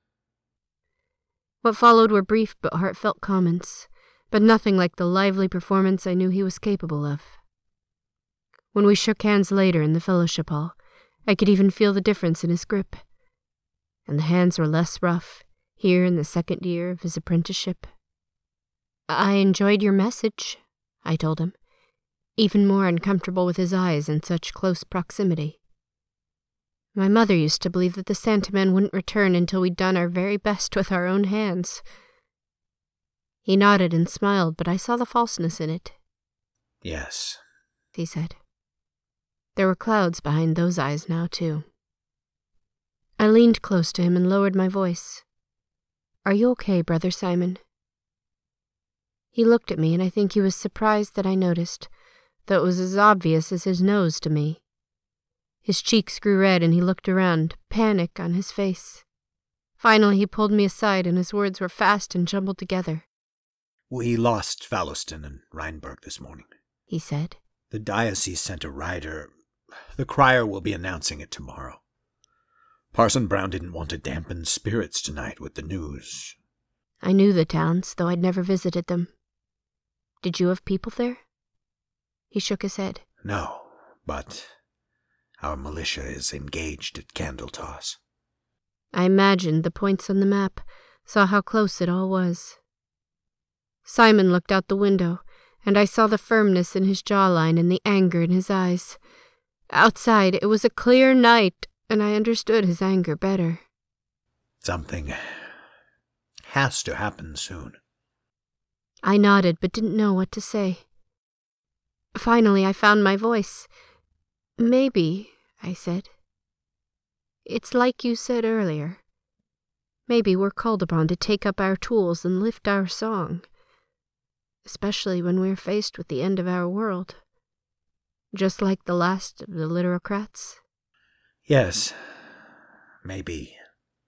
What followed were brief but heartfelt comments, but nothing like the lively performance I knew he was capable of. When we shook hands later in the fellowship hall, I could even feel the difference in his grip, and the hands were less rough, here in the second year of his apprenticeship. I enjoyed your message, I told him, even more uncomfortable with his eyes in such close proximity. My mother used to believe that the Santa Man wouldn't return until we'd done our very best with our own hands. He nodded and smiled, but I saw the falseness in it. Yes, he said. There were clouds behind those eyes now, too. I leaned close to him and lowered my voice. Are you okay, Brother Simon? He looked at me, and I think he was surprised that I noticed, though it was as obvious as his nose to me. His cheeks grew red, and he looked around, panic on his face. Finally, he pulled me aside, and his words were fast and jumbled together. We lost Fallouston and Rheinberg this morning, he said. The diocese sent a rider. The crier will be announcing it tomorrow. Parson Brown didn't want to dampen spirits tonight with the news. I knew the towns, though I'd never visited them. Did you have people there? He shook his head. No, but our militia is engaged at Candletoss. I imagined the points on the map, saw how close it all was. Simon looked out the window, and I saw the firmness in his jawline and the anger in his eyes. Outside, it was a clear night, and I understood his anger better. Something has to happen soon. I nodded, but didn't know what to say. Finally, I found my voice. Maybe, I said. It's like you said earlier. Maybe we're called upon to take up our tools and lift our song, especially when we're faced with the end of our world, just like the last of the Literocrats. Yes, maybe.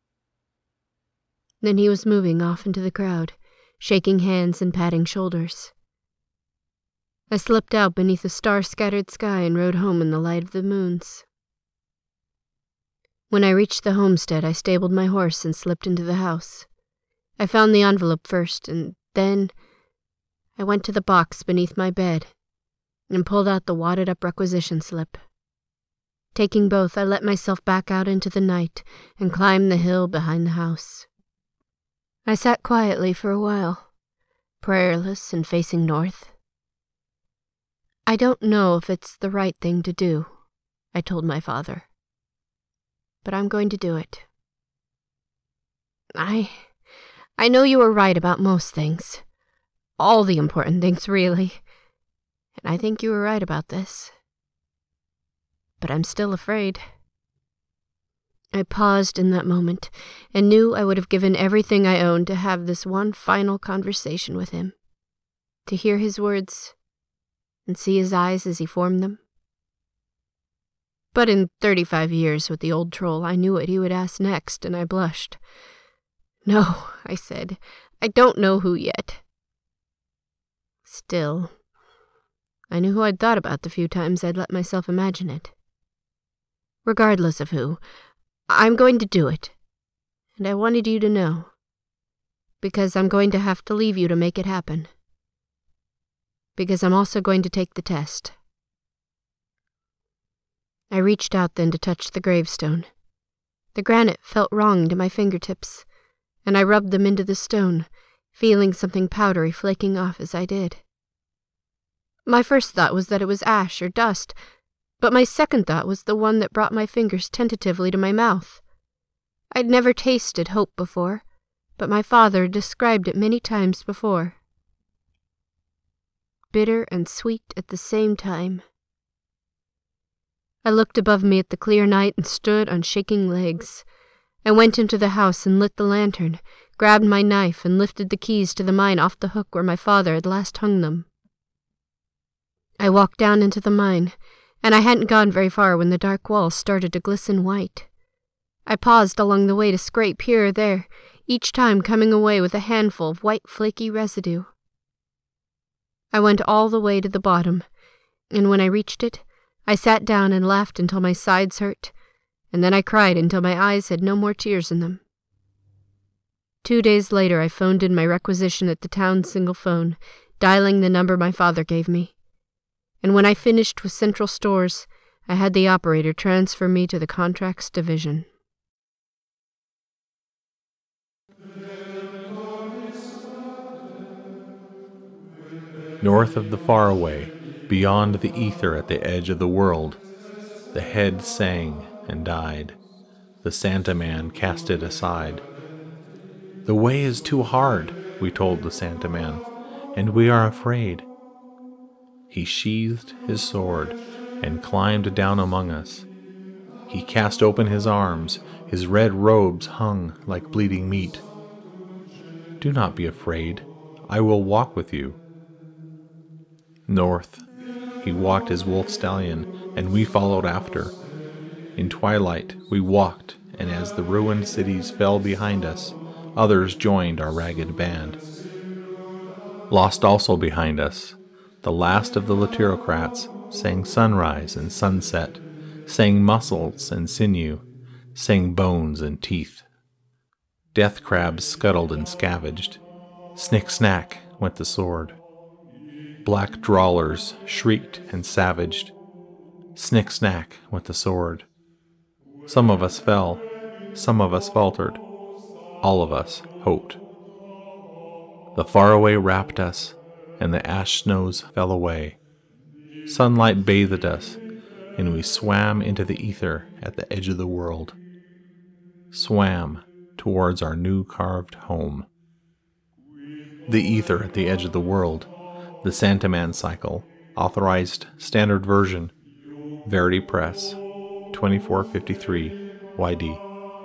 Then he was moving off into the crowd, shaking hands and patting shoulders. I slipped out beneath a star-scattered sky and rode home in the light of the moons. When I reached the homestead, I stabled my horse and slipped into the house. I found the envelope first, and then I went to the box beneath my bed and pulled out the wadded-up requisition slip. Taking both, I let myself back out into the night and climbed the hill behind the house. I sat quietly for a while, prayerless and facing north. I don't know if it's the right thing to do, I told my father. but I'm going to do it. I know you were right about most things. All the important things, really. And I think you were right about this. But I'm still afraid. I paused in that moment and knew I would have given everything I owned to have this one final conversation with him, to hear his words and see his eyes as he formed them. But in 35 years with the old troll, I knew what he would ask next, and I blushed. No, I said, I don't know who yet. Still, I knew who I'd thought about the few times I'd let myself imagine it. Regardless of who, I'm going to do it, and I wanted you to know, because I'm going to have to leave you to make it happen, because I'm also going to take the test. I reached out then to touch the gravestone. The granite felt wrong to my fingertips, and I rubbed them into the stone, feeling something powdery flaking off as I did. My first thought was that it was ash or dust, but my second thought was the one that brought my fingers tentatively to my mouth. I'd never tasted hope before, but my father had described it many times before. Bitter and sweet at the same time. I looked above me at the clear night and stood on shaking legs. I went into the house and lit the lantern, grabbed my knife and lifted the keys to the mine off the hook where my father had last hung them. I walked down into the mine, and I hadn't gone very far when the dark walls started to glisten white. I paused along the way to scrape here or there, each time coming away with a handful of white flaky residue. I went all the way to the bottom, and when I reached it, I sat down and laughed until my sides hurt, and then I cried until my eyes had no more tears in them. 2 days later I phoned in my requisition at the town single phone, dialing the number my father gave me. And when I finished with Central Stores, I had the operator transfer me to the Contracts Division. North of the faraway, beyond the ether at the edge of the world, the head sang and died. The Santa Man cast it aside. The way is too hard, we told the Santa Man, and we are afraid. He sheathed his sword and climbed down among us. He cast open his arms, his red robes hung like bleeding meat. Do not be afraid, I will walk with you. North, he walked his wolf stallion, and we followed after. In twilight we walked, and as the ruined cities fell behind us, others joined our ragged band. Lost also behind us, the last of the Latirocrats sang sunrise and sunset, sang muscles and sinew, sang bones and teeth. Death crabs scuttled and scavenged. Snick-snack went the sword. Black drawlers shrieked and savaged. Snick-snack went the sword. Some of us fell, some of us faltered, all of us hoped. The faraway wrapped us, and the ash snows fell away. Sunlight bathed us, and we swam into the ether at the edge of the world. Swam towards our new carved home. The ether at the edge of the world, the Santa Man cycle, authorized standard version, Verity Press, 2453 YD.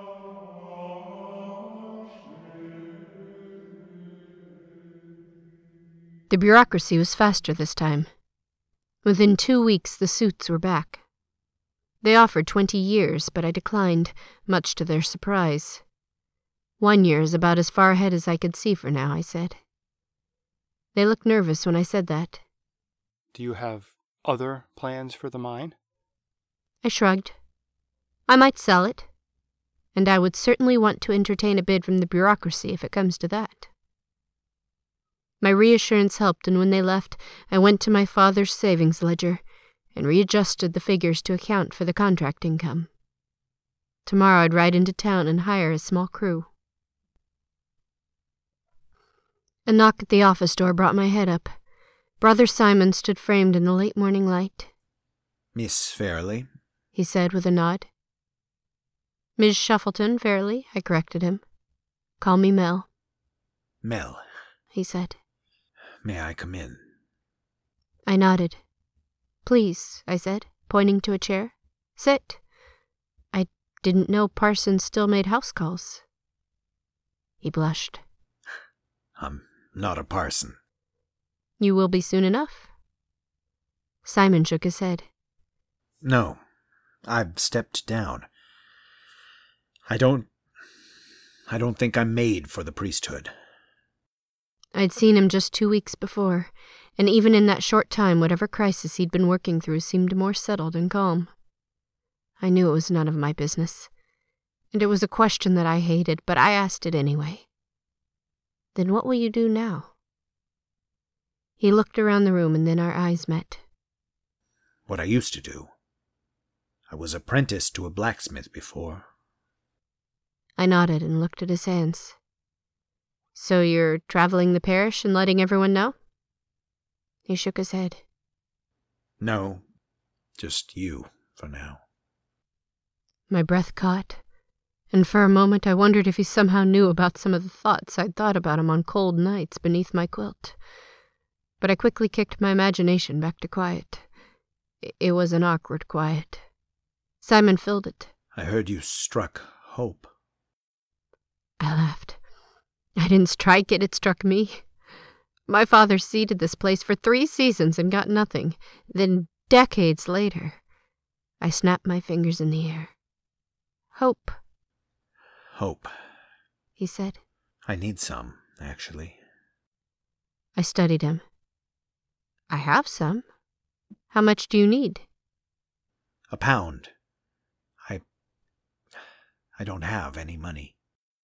The bureaucracy was faster this time. Within 2 weeks, the suits were back. They offered 20 years, but I declined, much to their surprise. 1 year is about as far ahead as I could see for now, I said. They looked nervous when I said that. Do you have other plans for the mine? I shrugged. I might sell it, and I would certainly want to entertain a bid from the bureaucracy if it comes to that. My reassurance helped, and when they left, I went to my father's savings ledger and readjusted the figures to account for the contract income. Tomorrow I'd ride into town and hire a small crew. A knock at the office door brought my head up. Brother Simon stood framed in the late morning light. Miss Fairley, he said with a nod. Ms. Shuffleton, Fairley, I corrected him. Call me Mel. Mel, he said. May I come in? I nodded. Please, I said, pointing to a chair. Sit. I didn't know Parsons still made house calls. He blushed. I'm not a parson. You will be soon enough. Simon shook his head. No, I've stepped down. I don't think I'm made for the priesthood. I'd seen him just 2 weeks before, and even in that short time, whatever crisis he'd been working through seemed more settled and calm. I knew it was none of my business, and it was a question that I hated, but I asked it anyway. Then what will you do now? He looked around the room, and then our eyes met. What I used to do. I was apprenticed to a blacksmith before. I nodded and looked at his hands. So you're traveling the parish and letting everyone know? He shook his head. No, just you for now. My breath caught, and for a moment I wondered if he somehow knew about some of the thoughts I'd thought about him on cold nights beneath my quilt. But I quickly kicked my imagination back to quiet. It was an awkward quiet. Simon filled it. I heard you struck Hope. I laughed. I didn't strike it, it struck me. My father seeded this place for 3 seasons and got nothing. Then, decades later, I snapped my fingers in the air. Hope. Hope, he said. I need some, actually. I studied him. I have some. How much do you need? £1. I don't have any money.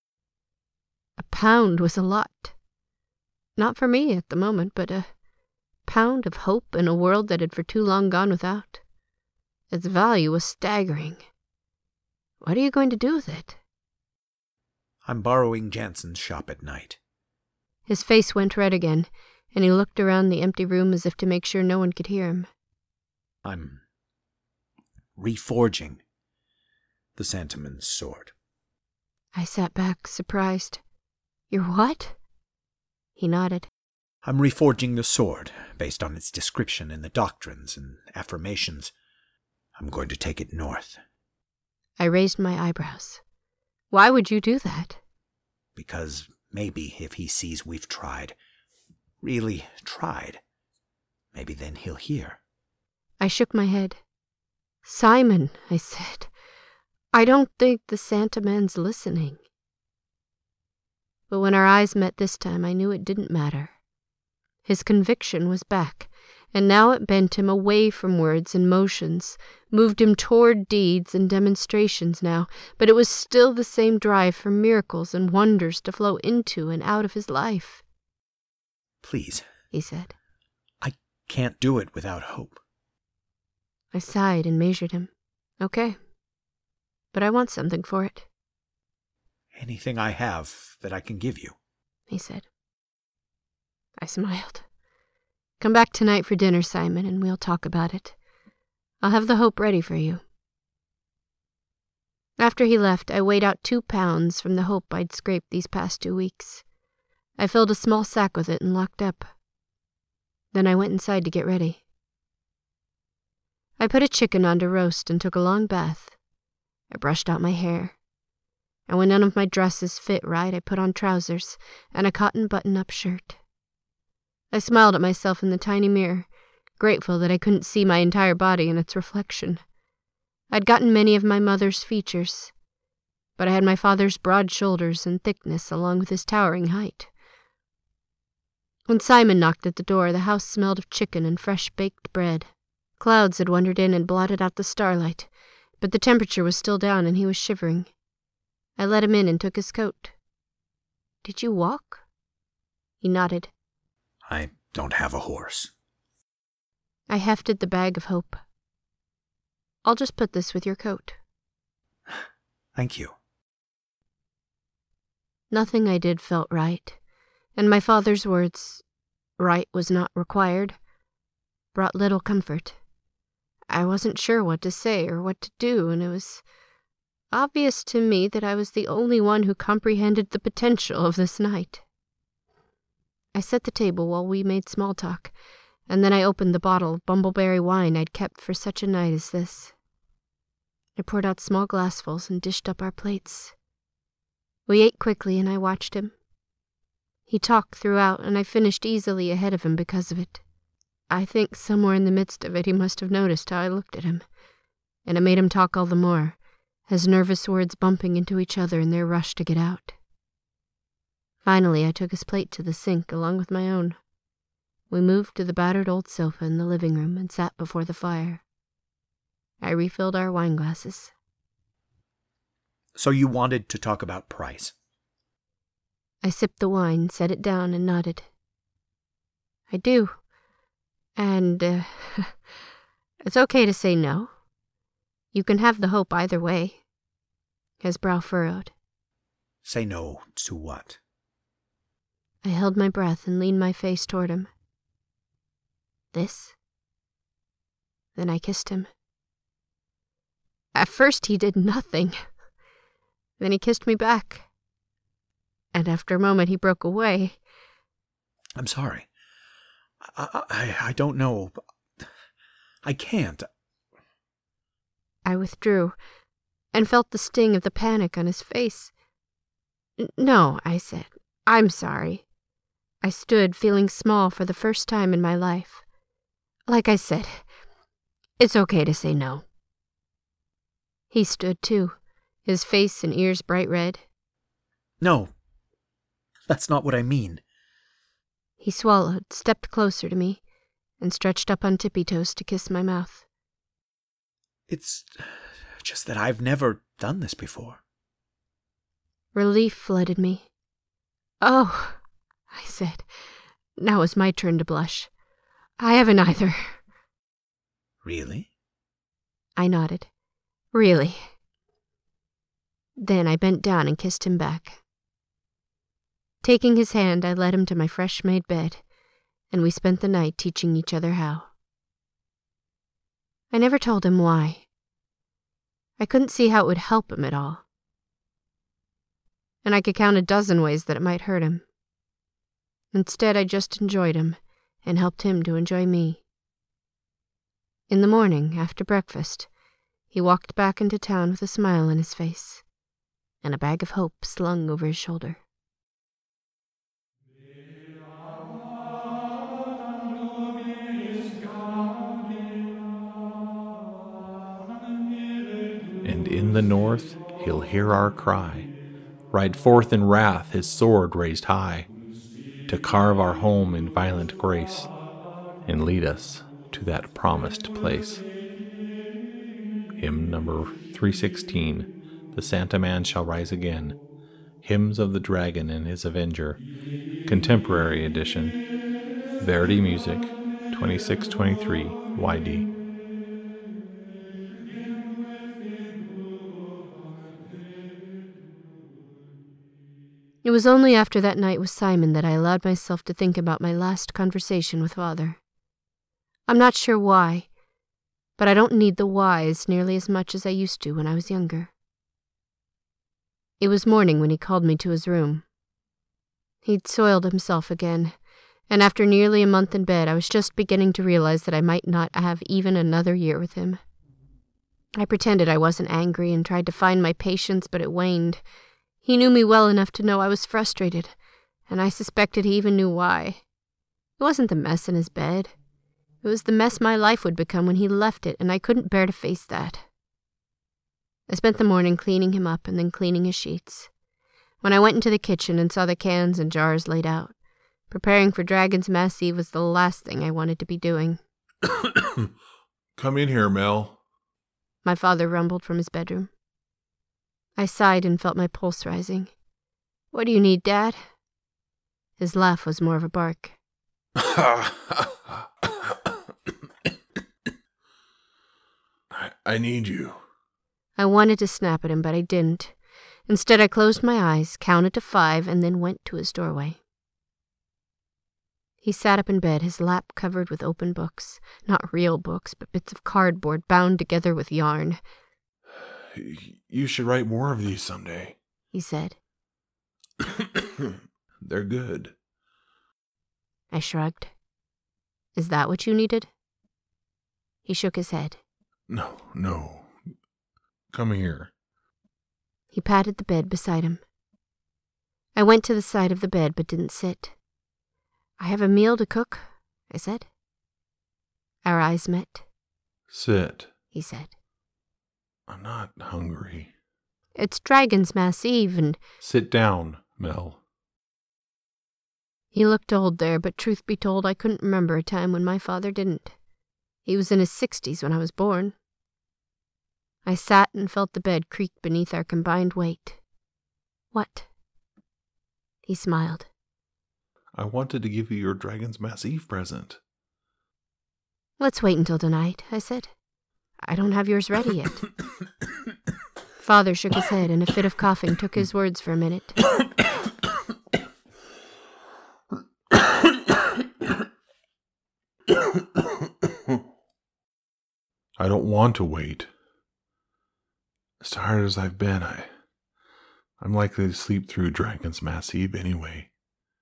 £1 was a lot. Not for me at the moment, but a pound of hope in a world that had for too long gone without. Its value was staggering. What are you going to do with it? I'm borrowing Jansen's shop at night. His face went red again, and he looked around the empty room as if to make sure no one could hear him. I'm reforging the Santaman's sword. I sat back, surprised. You're what? He nodded. I'm reforging the sword, based on its description in the doctrines and affirmations. I'm going to take it north. I raised my eyebrows. Why would you do that? Because maybe if he sees we've tried, really tried, maybe then he'll hear. I shook my head. Simon, I said, I don't think the Santaman's listening. But when our eyes met this time, I knew it didn't matter. His conviction was back, and now it bent him away from words and motions, moved him toward deeds and demonstrations now, but it was still the same drive for miracles and wonders to flow into and out of his life. Please, he said. I can't do it without hope. I sighed and measured him. Okay, but I want something for it. Anything I have that I can give you, he said. I smiled. Come back tonight for dinner, Simon, and we'll talk about it. I'll have the hope ready for you. After he left, I weighed out 2 pounds from the hope I'd scraped these past 2 weeks. I filled a small sack with it and locked up. Then I went inside to get ready. I put a chicken on to roast and took a long bath. I brushed out my hair. And when none of my dresses fit right, I put on trousers and a cotton button-up shirt. I smiled at myself in the tiny mirror, grateful that I couldn't see my entire body in its reflection. I'd gotten many of my mother's features, but I had my father's broad shoulders and thickness along with his towering height. When Simon knocked at the door, the house smelled of chicken and fresh-baked bread. Clouds had wandered in and blotted out the starlight, but the temperature was still down and he was shivering. I let him in and took his coat. Did you walk? He nodded. I don't have a horse. I hefted the bag of hope. I'll just put this with your coat. Thank you. Nothing I did felt right, and my father's words, right was not required, brought little comfort. I wasn't sure what to say or what to do, and it was obvious to me that I was the only one who comprehended the potential of this night. I set the table while we made small talk, and then I opened the bottle of bumbleberry wine I'd kept for such a night as this. I poured out small glassfuls and dished up our plates. We ate quickly, and I watched him. He talked throughout, and I finished easily ahead of him because of it. I think somewhere in the midst of it he must have noticed how I looked at him, and it made him talk all the more, his nervous words bumping into each other in their rush to get out. Finally, I took his plate to the sink along with my own. We moved to the battered old sofa in the living room and sat before the fire. I refilled our wine glasses. So you wanted to talk about price? I sipped the wine, set it down, and nodded. I do. And, it's okay to say no. You can have the hope either way. His brow furrowed. Say no to what? I held my breath and leaned my face toward him. This? Then I kissed him. At first he did nothing. Then he kissed me back. And after a moment he broke away. I'm sorry. I don't know. I can't. I withdrew, and felt the sting of the panic on his face. No, I said. I'm sorry. I stood, feeling small for the first time in my life. Like I said, it's okay to say no. He stood too, his face and ears bright red. No, that's not what I mean. He swallowed, stepped closer to me, and stretched up on tippy toes to kiss my mouth. It's just that I've never done this before. Relief flooded me. Oh, I said. Now it was my turn to blush. I haven't either. Really? I nodded. Really. Then I bent down and kissed him back. Taking his hand, I led him to my fresh-made bed, and we spent the night teaching each other how. I never told him why. I couldn't see how it would help him at all. And I could count a dozen ways that it might hurt him. Instead, I just enjoyed him and helped him to enjoy me. In the morning, after breakfast, he walked back into town with a smile on his face and a bag of hope slung over his shoulder. And in the north he'll hear our cry, ride forth in wrath, his sword raised high, to carve our home in violent grace, and lead us to that promised place. Hymn number 316, The Santa Man Shall Rise Again, Hymns of the Dragon and His Avenger, Contemporary Edition, Verdi Music, 2623 YD. It was only after that night with Simon that I allowed myself to think about my last conversation with Father. I'm not sure why, but I don't need the whys nearly as much as I used to when I was younger. It was morning when he called me to his room. He'd soiled himself again, and after nearly a month in bed, I was just beginning to realize that I might not have even another year with him. I pretended I wasn't angry and tried to find my patience, but it waned. He knew me well enough to know I was frustrated, and I suspected he even knew why. It wasn't the mess in his bed. It was the mess my life would become when he left it, and I couldn't bear to face that. I spent the morning cleaning him up and then cleaning his sheets. When I went into the kitchen and saw the cans and jars laid out, preparing for Dragon's Mass Eve was the last thing I wanted to be doing. Come in here, Mel. My father rumbled from his bedroom. I sighed and felt my pulse rising. What do you need, Dad? His laugh was more of a bark. I need you. I wanted to snap at him, but I didn't. Instead, I closed my eyes, counted to 5, and then went to his doorway. He sat up in bed, his lap covered with open books. Not real books, but bits of cardboard bound together with yarn. You should write more of these someday, he said. They're good. I shrugged. Is that what you needed? He shook his head. No. Come here. He patted the bed beside him. I went to the side of the bed but didn't sit. I have a meal to cook, I said. Our eyes met. Sit, he said. I'm not hungry. It's Dragon's Mass Eve and... Sit down, Mel. He looked old there, but truth be told, I couldn't remember a time when my father didn't. He was in his 60s when I was born. I sat and felt the bed creak beneath our combined weight. What? He smiled. I wanted to give you your Dragon's Mass Eve present. Let's wait until tonight, I said. I don't have yours ready yet. Father shook his head, and a fit of coughing took his words for a minute. I don't want to wait. As tired as I've been, I'm likely to sleep through Dragon's Mass Eve anyway.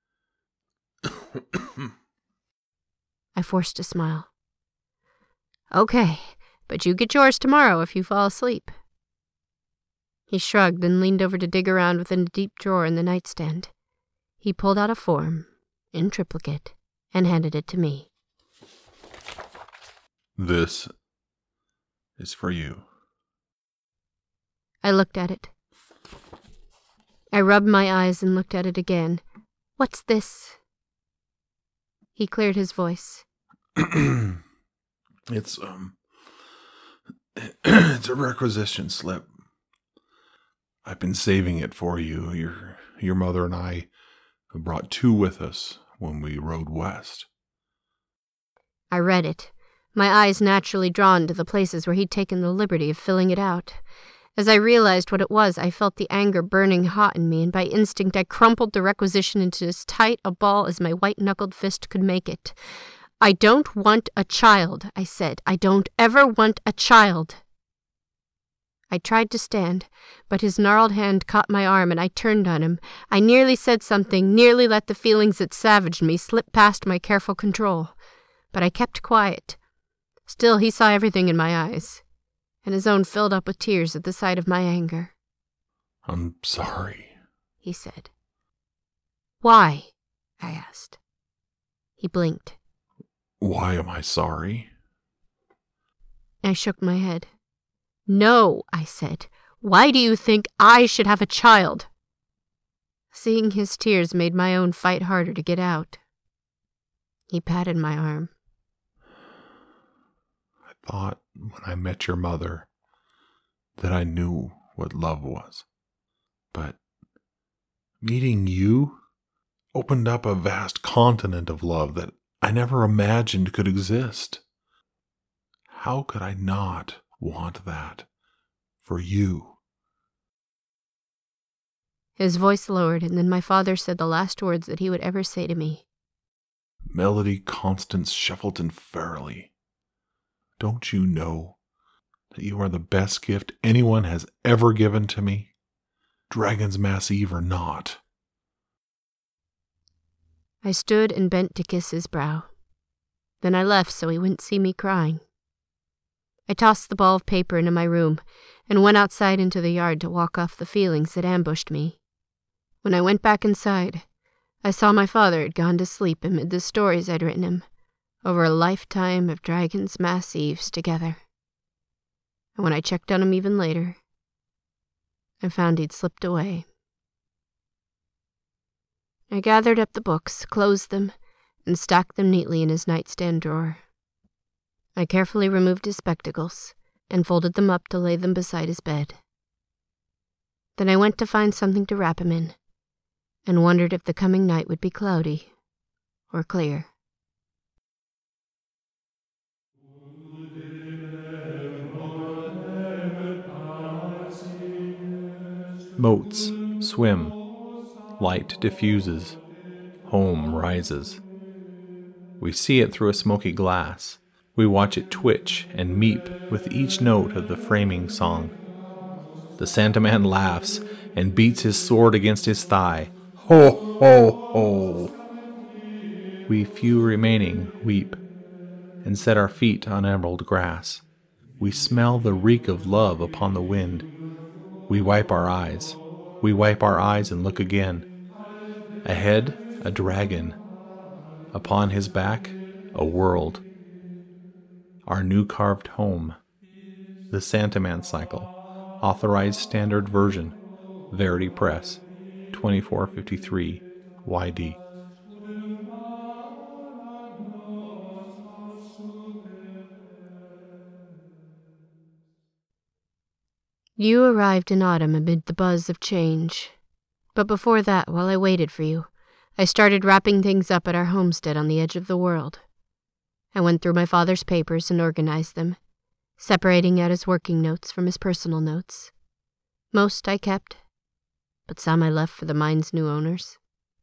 I forced a smile. Okay, but you get yours tomorrow if you fall asleep. He shrugged and leaned over to dig around within a deep drawer in the nightstand. He pulled out a form, in triplicate, and handed it to me. This is for you. I looked at it. I rubbed my eyes and looked at it again. What's this? He cleared his voice. It's a requisition slip. I've been saving it for you. Your mother and I brought 2 with us when we rode west. I read it, my eyes naturally drawn to the places where he'd taken the liberty of filling it out. As I realized what it was, I felt the anger burning hot in me, and by instinct I crumpled the requisition into as tight a ball as my white-knuckled fist could make it. I don't want a child, I said. I don't ever want a child. I tried to stand, but his gnarled hand caught my arm and I turned on him. I nearly said something, nearly let the feelings that savaged me slip past my careful control. But I kept quiet. Still, he saw everything in my eyes, and his own filled up with tears at the sight of my anger. I'm sorry, he said. Why? I asked. He blinked. Why am I sorry? I shook my head. No, I said. Why do you think I should have a child? Seeing his tears made my own fight harder to get out. He patted my arm. I thought when I met your mother that I knew what love was. But meeting you opened up a vast continent of love that I never imagined could exist. How could I not want that for you? His voice lowered, and then my father said the last words that he would ever say to me. Melody Constance Shuffleton Farrelly, don't you know that you are the best gift anyone has ever given to me? Dragon's Mass Eve or not. I stood and bent to kiss his brow. Then I left so he wouldn't see me crying. I tossed the ball of paper into my room and went outside into the yard to walk off the feelings that ambushed me. When I went back inside, I saw my father had gone to sleep amid the stories I'd written him over a lifetime of Dragon's Mass Eves together. And when I checked on him even later, I found he'd slipped away. I gathered up the books, closed them, and stacked them neatly in his nightstand drawer. I carefully removed his spectacles and folded them up to lay them beside his bed. Then I went to find something to wrap him in, and wondered if the coming night would be cloudy or clear. Motes swim, light diffuses, home rises. We see it through a smoky glass. We watch it twitch and meep with each note of the framing song. The Santaman laughs and beats his sword against his thigh. Ho, ho, ho! We few remaining weep and set our feet on emerald grass. We smell the reek of love upon the wind. We wipe our eyes. We wipe our eyes and look again. Ahead, a dragon. Upon his back, a world. Our new carved home. The Santaman Cycle. Authorized Standard Version. Verity Press. 2453 YD. You arrived in autumn amid the buzz of change. But before that, while I waited for you, I started wrapping things up at our homestead on the edge of the world. I went through my father's papers and organized them, separating out his working notes from his personal notes. Most I kept, but some I left for the mine's new owners.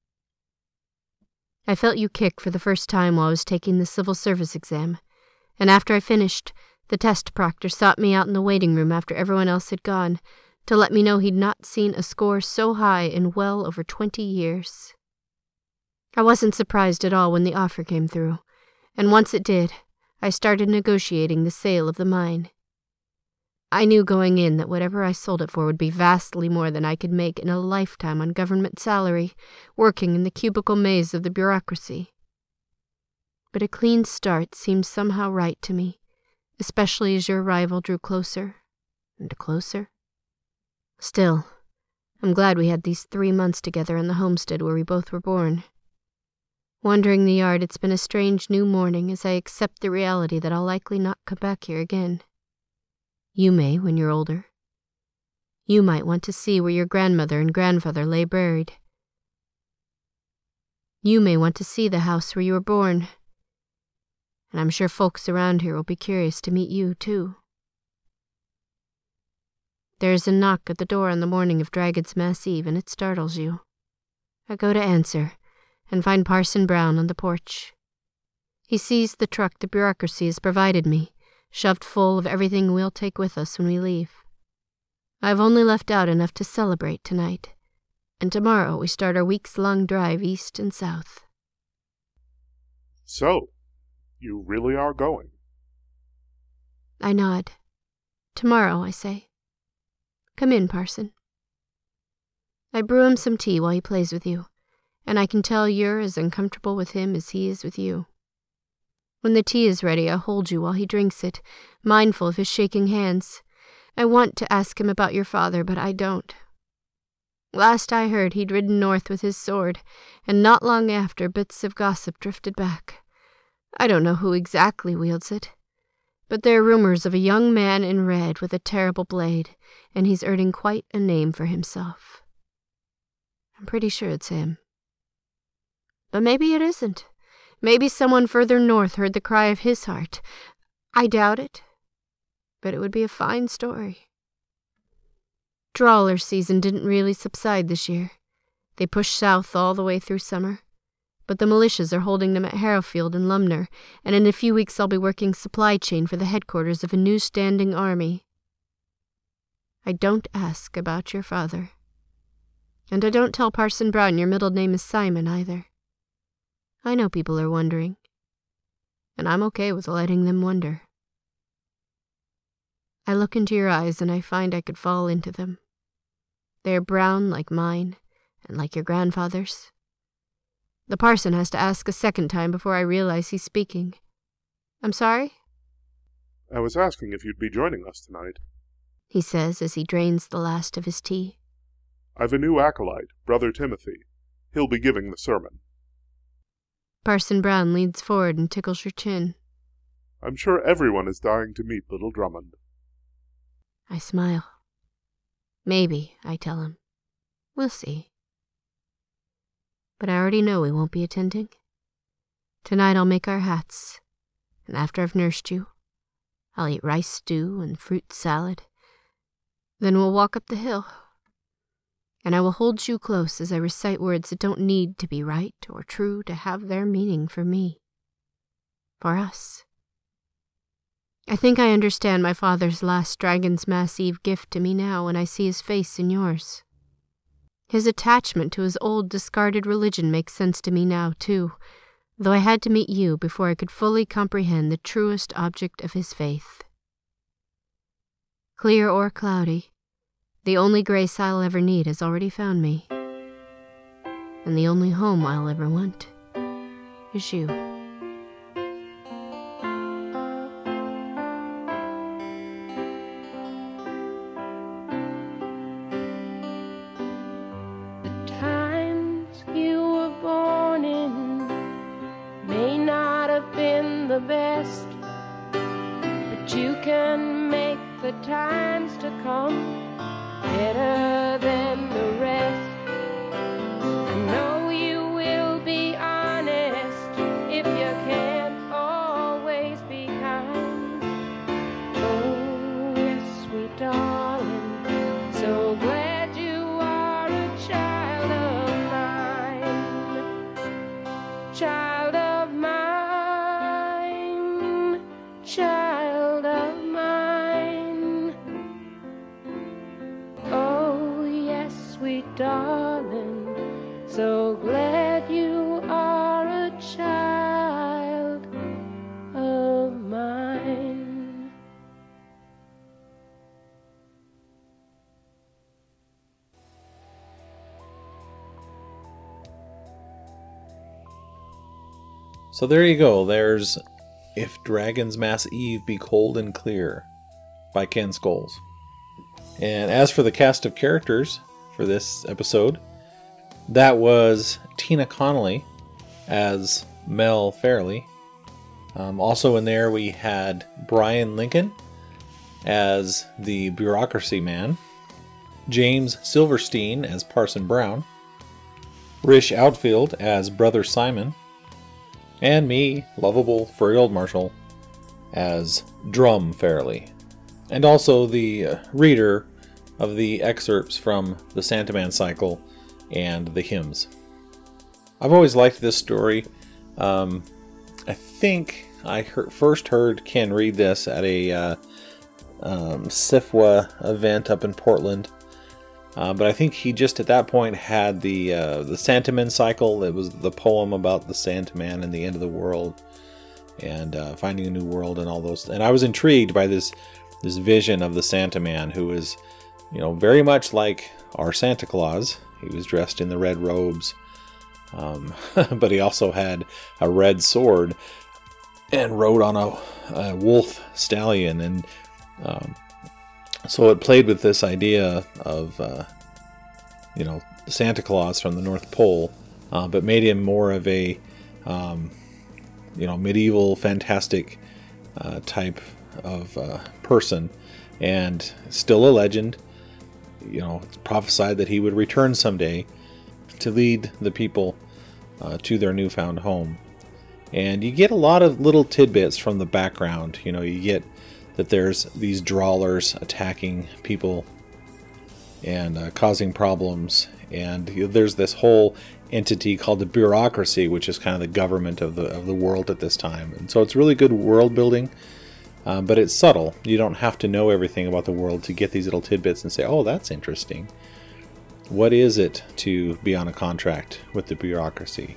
I felt you kick for the first time while I was taking the civil service exam, and after I finished, the test proctor sought me out in the waiting room after everyone else had gone to let me know he'd not seen a score so high in well over 20 years. I wasn't surprised at all when the offer came through, and once it did, I started negotiating the sale of the mine. I knew going in that whatever I sold it for would be vastly more than I could make in a lifetime on government salary, working in the cubicle maze of the bureaucracy. But a clean start seemed somehow right to me, especially as your arrival drew closer and closer. Still, I'm glad we had these 3 months together in the homestead where we both were born. Wandering the yard, it's been a strange new morning as I accept the reality that I'll likely not come back here again. You may when you're older. You might want to see where your grandmother and grandfather lay buried. You may want to see the house where you were born. And I'm sure folks around here will be curious to meet you, too. There's a knock at the door on the morning of Dragon's Mass Eve, and it startles you. I go to answer, and find Parson Brown on the porch. He sees the truck the bureaucracy has provided me, shoved full of everything we'll take with us when we leave. I've only left out enough to celebrate tonight, and tomorrow we start our weeks-long drive east and south. So, you really are going? I nod. Tomorrow, I say. Come in, Parson. I brew him some tea while he plays with you, and I can tell you're as uncomfortable with him as he is with you. When the tea is ready, I hold you while he drinks it, mindful of his shaking hands. I want to ask him about your father, but I don't. Last I heard, he'd ridden north with his sword, and not long after, bits of gossip drifted back. I don't know who exactly wields it, but there are rumors of a young man in red with a terrible blade, and he's earning quite a name for himself. I'm pretty sure it's him. But maybe it isn't. Maybe someone further north heard the cry of his heart. I doubt it, but it would be a fine story. Trawler season didn't really subside this year. They pushed south all the way through summer, but the militias are holding them at Harrowfield and Lumner, and in a few weeks I'll be working supply chain for the headquarters of a new standing army. I don't ask about your father. And I don't tell Parson Brown your middle name is Simon either. I know people are wondering, and I'm okay with letting them wonder. I look into your eyes and I find I could fall into them. They are brown like mine, and like your grandfather's. The parson has to ask a second time before I realize he's speaking. I'm sorry? I was asking if you'd be joining us tonight, he says as he drains the last of his tea. I've a new acolyte, Brother Timothy. He'll be giving the sermon. Parson Brown leans forward and tickles your chin. I'm sure everyone is dying to meet little Drummond. I smile. Maybe, I tell him. We'll see. But I already know we won't be attending. Tonight I'll make our hats, and after I've nursed you, I'll eat rice stew and fruit salad. Then we'll walk up the hill, and I will hold you close as I recite words that don't need to be right or true to have their meaning for me. For us. I think I understand my father's last Dragon's Mass Eve gift to me now when I see his face in yours. His attachment to his old discarded religion makes sense to me now, too, though I had to meet you before I could fully comprehend the truest object of his faith. Clear or cloudy, the only grace I'll ever need has already found me, and the only home I'll ever want is you. The best, but you can make the times to come better than the rest. I know you will be honest if you can't always be kind. Oh, yes, sweet darling, so glad you are a child of mine, child of mine. Child of mine. Oh, yes, sweet darling, so glad you are a child of mine. So there you go. There's If Dragon's Mass Eve Be Cold and Clear by Ken Scholes. And as for the cast of characters for this episode, that was Tina Connolly as Mel Fairley. Also in there we had Brian Lincoln as the bureaucracy man, James Silverstein as Parson Brown, Rish Outfield as Brother Simon, and me, lovable furry old Marshall, as Drum Fairley. And also the reader of the excerpts from the Santaman Cycle and the hymns. I've always liked this story. I think I first heard Ken read this at a SIFWA event up in Portland. But I think he just at that point had the Santaman Cycle. It was the poem about the Santaman and the end of the world and finding a new world and all those. And I was intrigued by this vision of the Santaman, who is, very much like our Santa Claus. He was dressed in the red robes, but he also had a red sword and rode on a wolf stallion. And so it played with this idea of, Santa Claus from the North Pole, but made him more of a, medieval, fantastic type of person, and still a legend. It's prophesied that he would return someday to lead the people to their newfound home. And you get a lot of little tidbits from the background. You get that there's these drawlers attacking people and causing problems, and there's this whole entity called the bureaucracy, which is kind of the government of the world at this time. And so it's really good world building, but it's subtle. You don't have to know everything about the world to get these little tidbits and say, oh, that's interesting. What is it to be on a contract with the bureaucracy?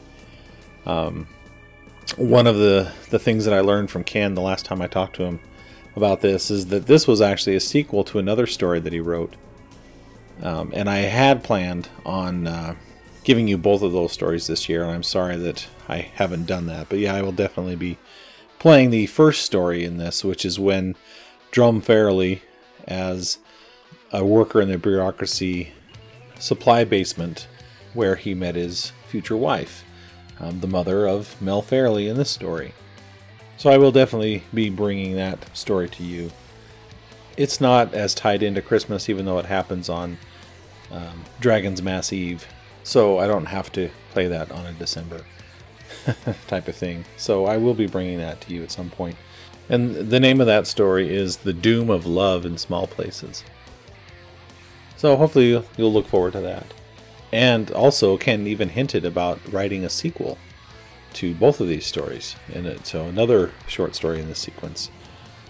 One of the things that I learned from Ken the last time I talked to him about this is that this was actually a sequel to another story that he wrote. And I had planned on giving you both of those stories this year, and I'm sorry that I haven't done that. But yeah, I will definitely be playing the first story in this, which is when Drum Fairley, as a worker in the bureaucracy supply basement, where he met his future wife, the mother of Mel Fairley in this story. So I will definitely be bringing that story to you. It's not as tied into Christmas, even though it happens on Dragon's Mass Eve, so I don't have to play that on a December type of thing. So I will be bringing that to you at some point. And the name of that story is The Doom of Love in Small Places. So hopefully you'll look forward to that. And also Ken even hinted about writing a sequel to both of these stories. And so another short story in this sequence.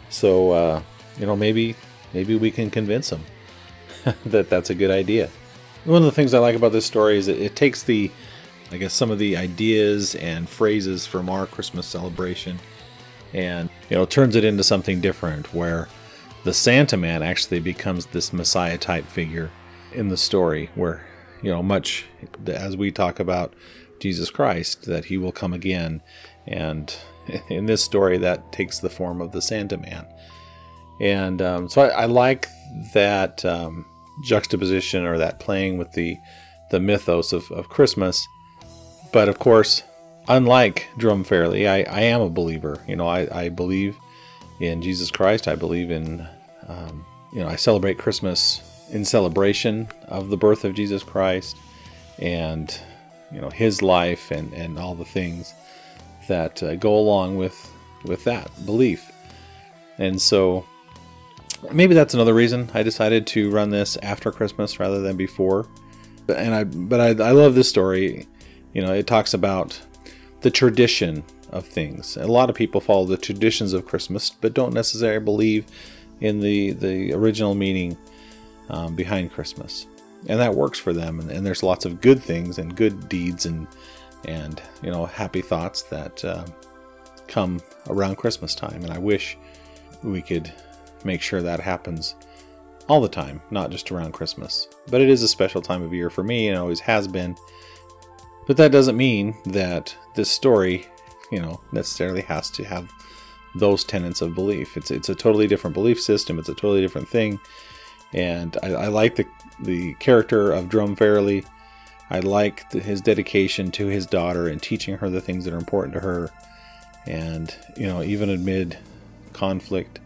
So, maybe we can convince them that that's a good idea. One of the things I like about this story is it takes some of the ideas and phrases from our Christmas celebration and, turns it into something different, where the Santa Man actually becomes this Messiah type figure in the story, where, much as we talk about Jesus Christ, that he will come again. And in this story, that takes the form of the Santa Man. And so I like that juxtaposition, or that playing with the mythos of Christmas. But of course, unlike Drum Fairly, I am a believer. I believe in Jesus Christ. I believe in, I celebrate Christmas in celebration of the birth of Jesus Christ and, his life and all the things that go along with that belief. And so maybe that's another reason I decided to run this after Christmas rather than before. But I love this story. It talks about the tradition of things. A lot of people follow the traditions of Christmas, but don't necessarily believe in the original meaning behind Christmas. And that works for them. And there's lots of good things and good deeds and happy thoughts that come around Christmas time. And I wish we could make sure that happens all the time, not just around Christmas. But it is a special time of year for me, and always has been. But that doesn't mean that this story, necessarily has to have those tenets of belief. It's a totally different belief system. It's a totally different thing. And I like the character of Drum Fairly. I like his dedication to his daughter and teaching her the things that are important to her. And, even amid conflict.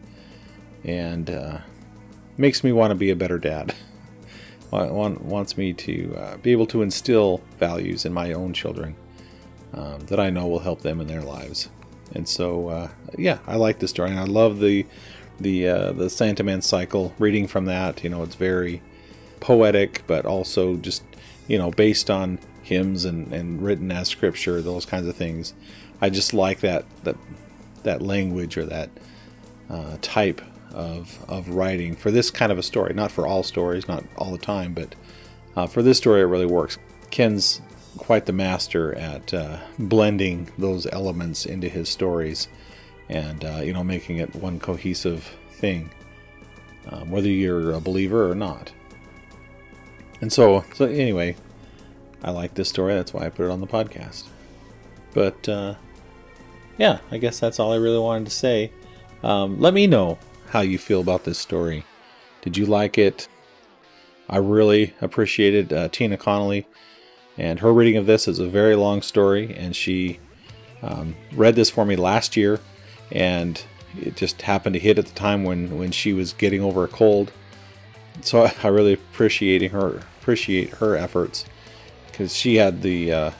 And makes me want to be a better dad. Wants me to be able to instill values in my own children that I know will help them in their lives. And so, I like this story. And I love the Santa Man cycle. Reading from that, it's very poetic, but also just, based on hymns and written as scripture, those kinds of things. I just like that language, or that type of writing for this kind of a story. Not for all stories, not all the time, but for this story it really works. Ken's quite the master at blending those elements into his stories and making it one cohesive thing, whether you're a believer or not. And so anyway, I like this story. That's why I put it on the podcast. But I guess that's all I really wanted to say. Let me know how you feel about this story. Did you like it? I really appreciated Tina Connolly, and her reading of this is a very long story, and she read this for me last year, and it just happened to hit at the time when she was getting over a cold. So I really appreciate her efforts, because she had the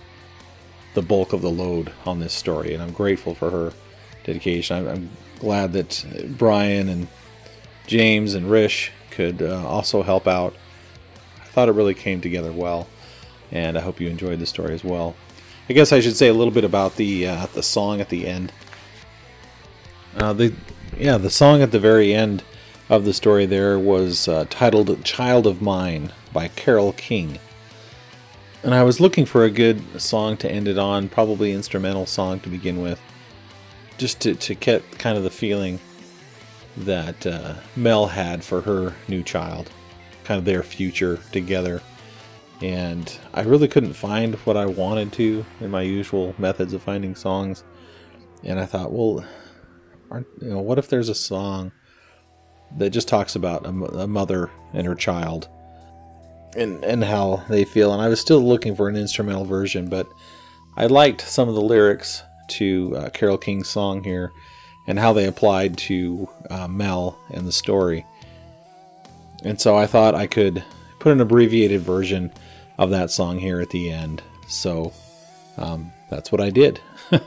bulk of the load on this story, and I'm grateful for her dedication. I'm glad that Brian and James and Rish could also help out. I thought it really came together well, and I hope you enjoyed the story as well. I guess I should say a little bit about the song at the end. The song at the very end of the story there was titled "Child of Mine" by Carole King. And I was looking for a good song to end it on, probably instrumental song to begin with, just to get kind of the feeling that Mel had for her new child, kind of their future together. And I really couldn't find what I wanted to in my usual methods of finding songs. And I thought, well, what if there's a song that just talks about a mother and her child and how they feel? And I was still looking for an instrumental version, but I liked some of the lyrics to Carole King's song here and how they applied to Mel and the story. And so I thought I could put an abbreviated version of that song here at the end. So that's what I did.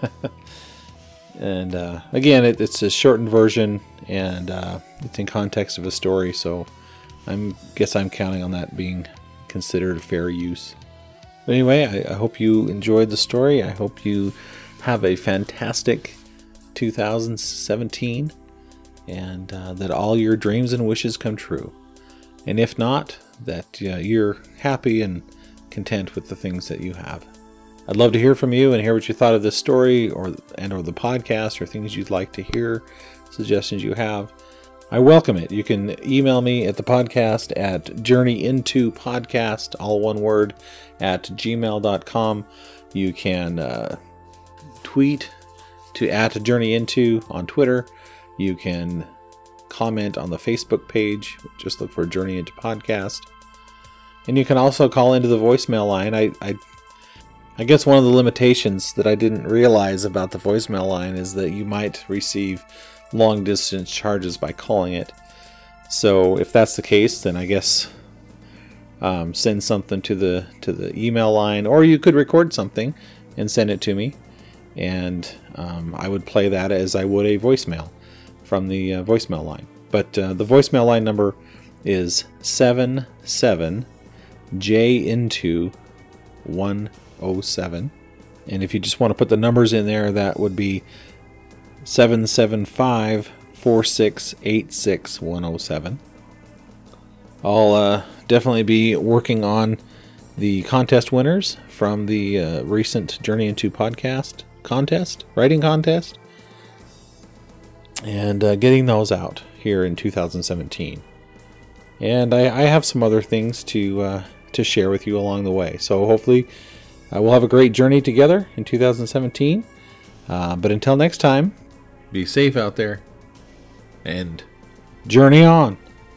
And again, it's a shortened version, and it's in context of a story, so I guess I'm counting on that being considered fair use. But anyway, I hope you enjoyed the story. I hope you have a fantastic 2017, and that all your dreams and wishes come true. And if not, that you're happy and content with the things that you have. I'd love to hear from you and hear what you thought of this story or the podcast, or things you'd like to hear, suggestions you have. I welcome it. You can email me at the podcast at journeyintopodcast, all one word, at gmail.com. You can tweet to @journeyinto on Twitter. You can comment on the Facebook page. Just look for Journey Into Podcast. And you can also call into the voicemail line. I guess one of the limitations that I didn't realize about the voicemail line is that you might receive long distance charges by calling it. So if that's the case, then I guess send something to the email line, or you could record something and send it to me, and I would play that as I would a voicemail from the voicemail line. But the voicemail line number is 77J into107, and if you just want to put the numbers in there, that would be 775-4686-107. I'll definitely be working on the contest winners from the recent Journey Into Podcast writing contest, and getting those out here in 2017. And I have some other things to share with you along the way. So hopefully we'll have a great journey together in 2017. But until next time, be safe out there and journey on.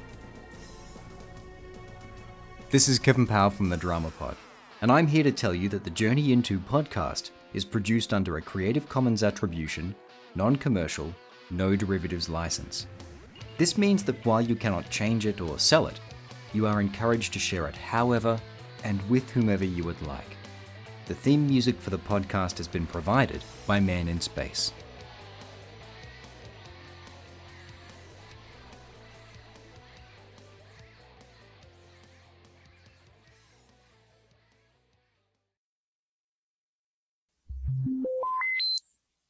This is Kevin Powell from the Drama Pod, and I'm here to tell you that the Journey Into podcast is produced under a Creative Commons Attribution, non-commercial, no derivatives license. This means that while you cannot change it or sell it, you are encouraged to share it however and with whomever you would like. The theme music for the podcast has been provided by Man in Space.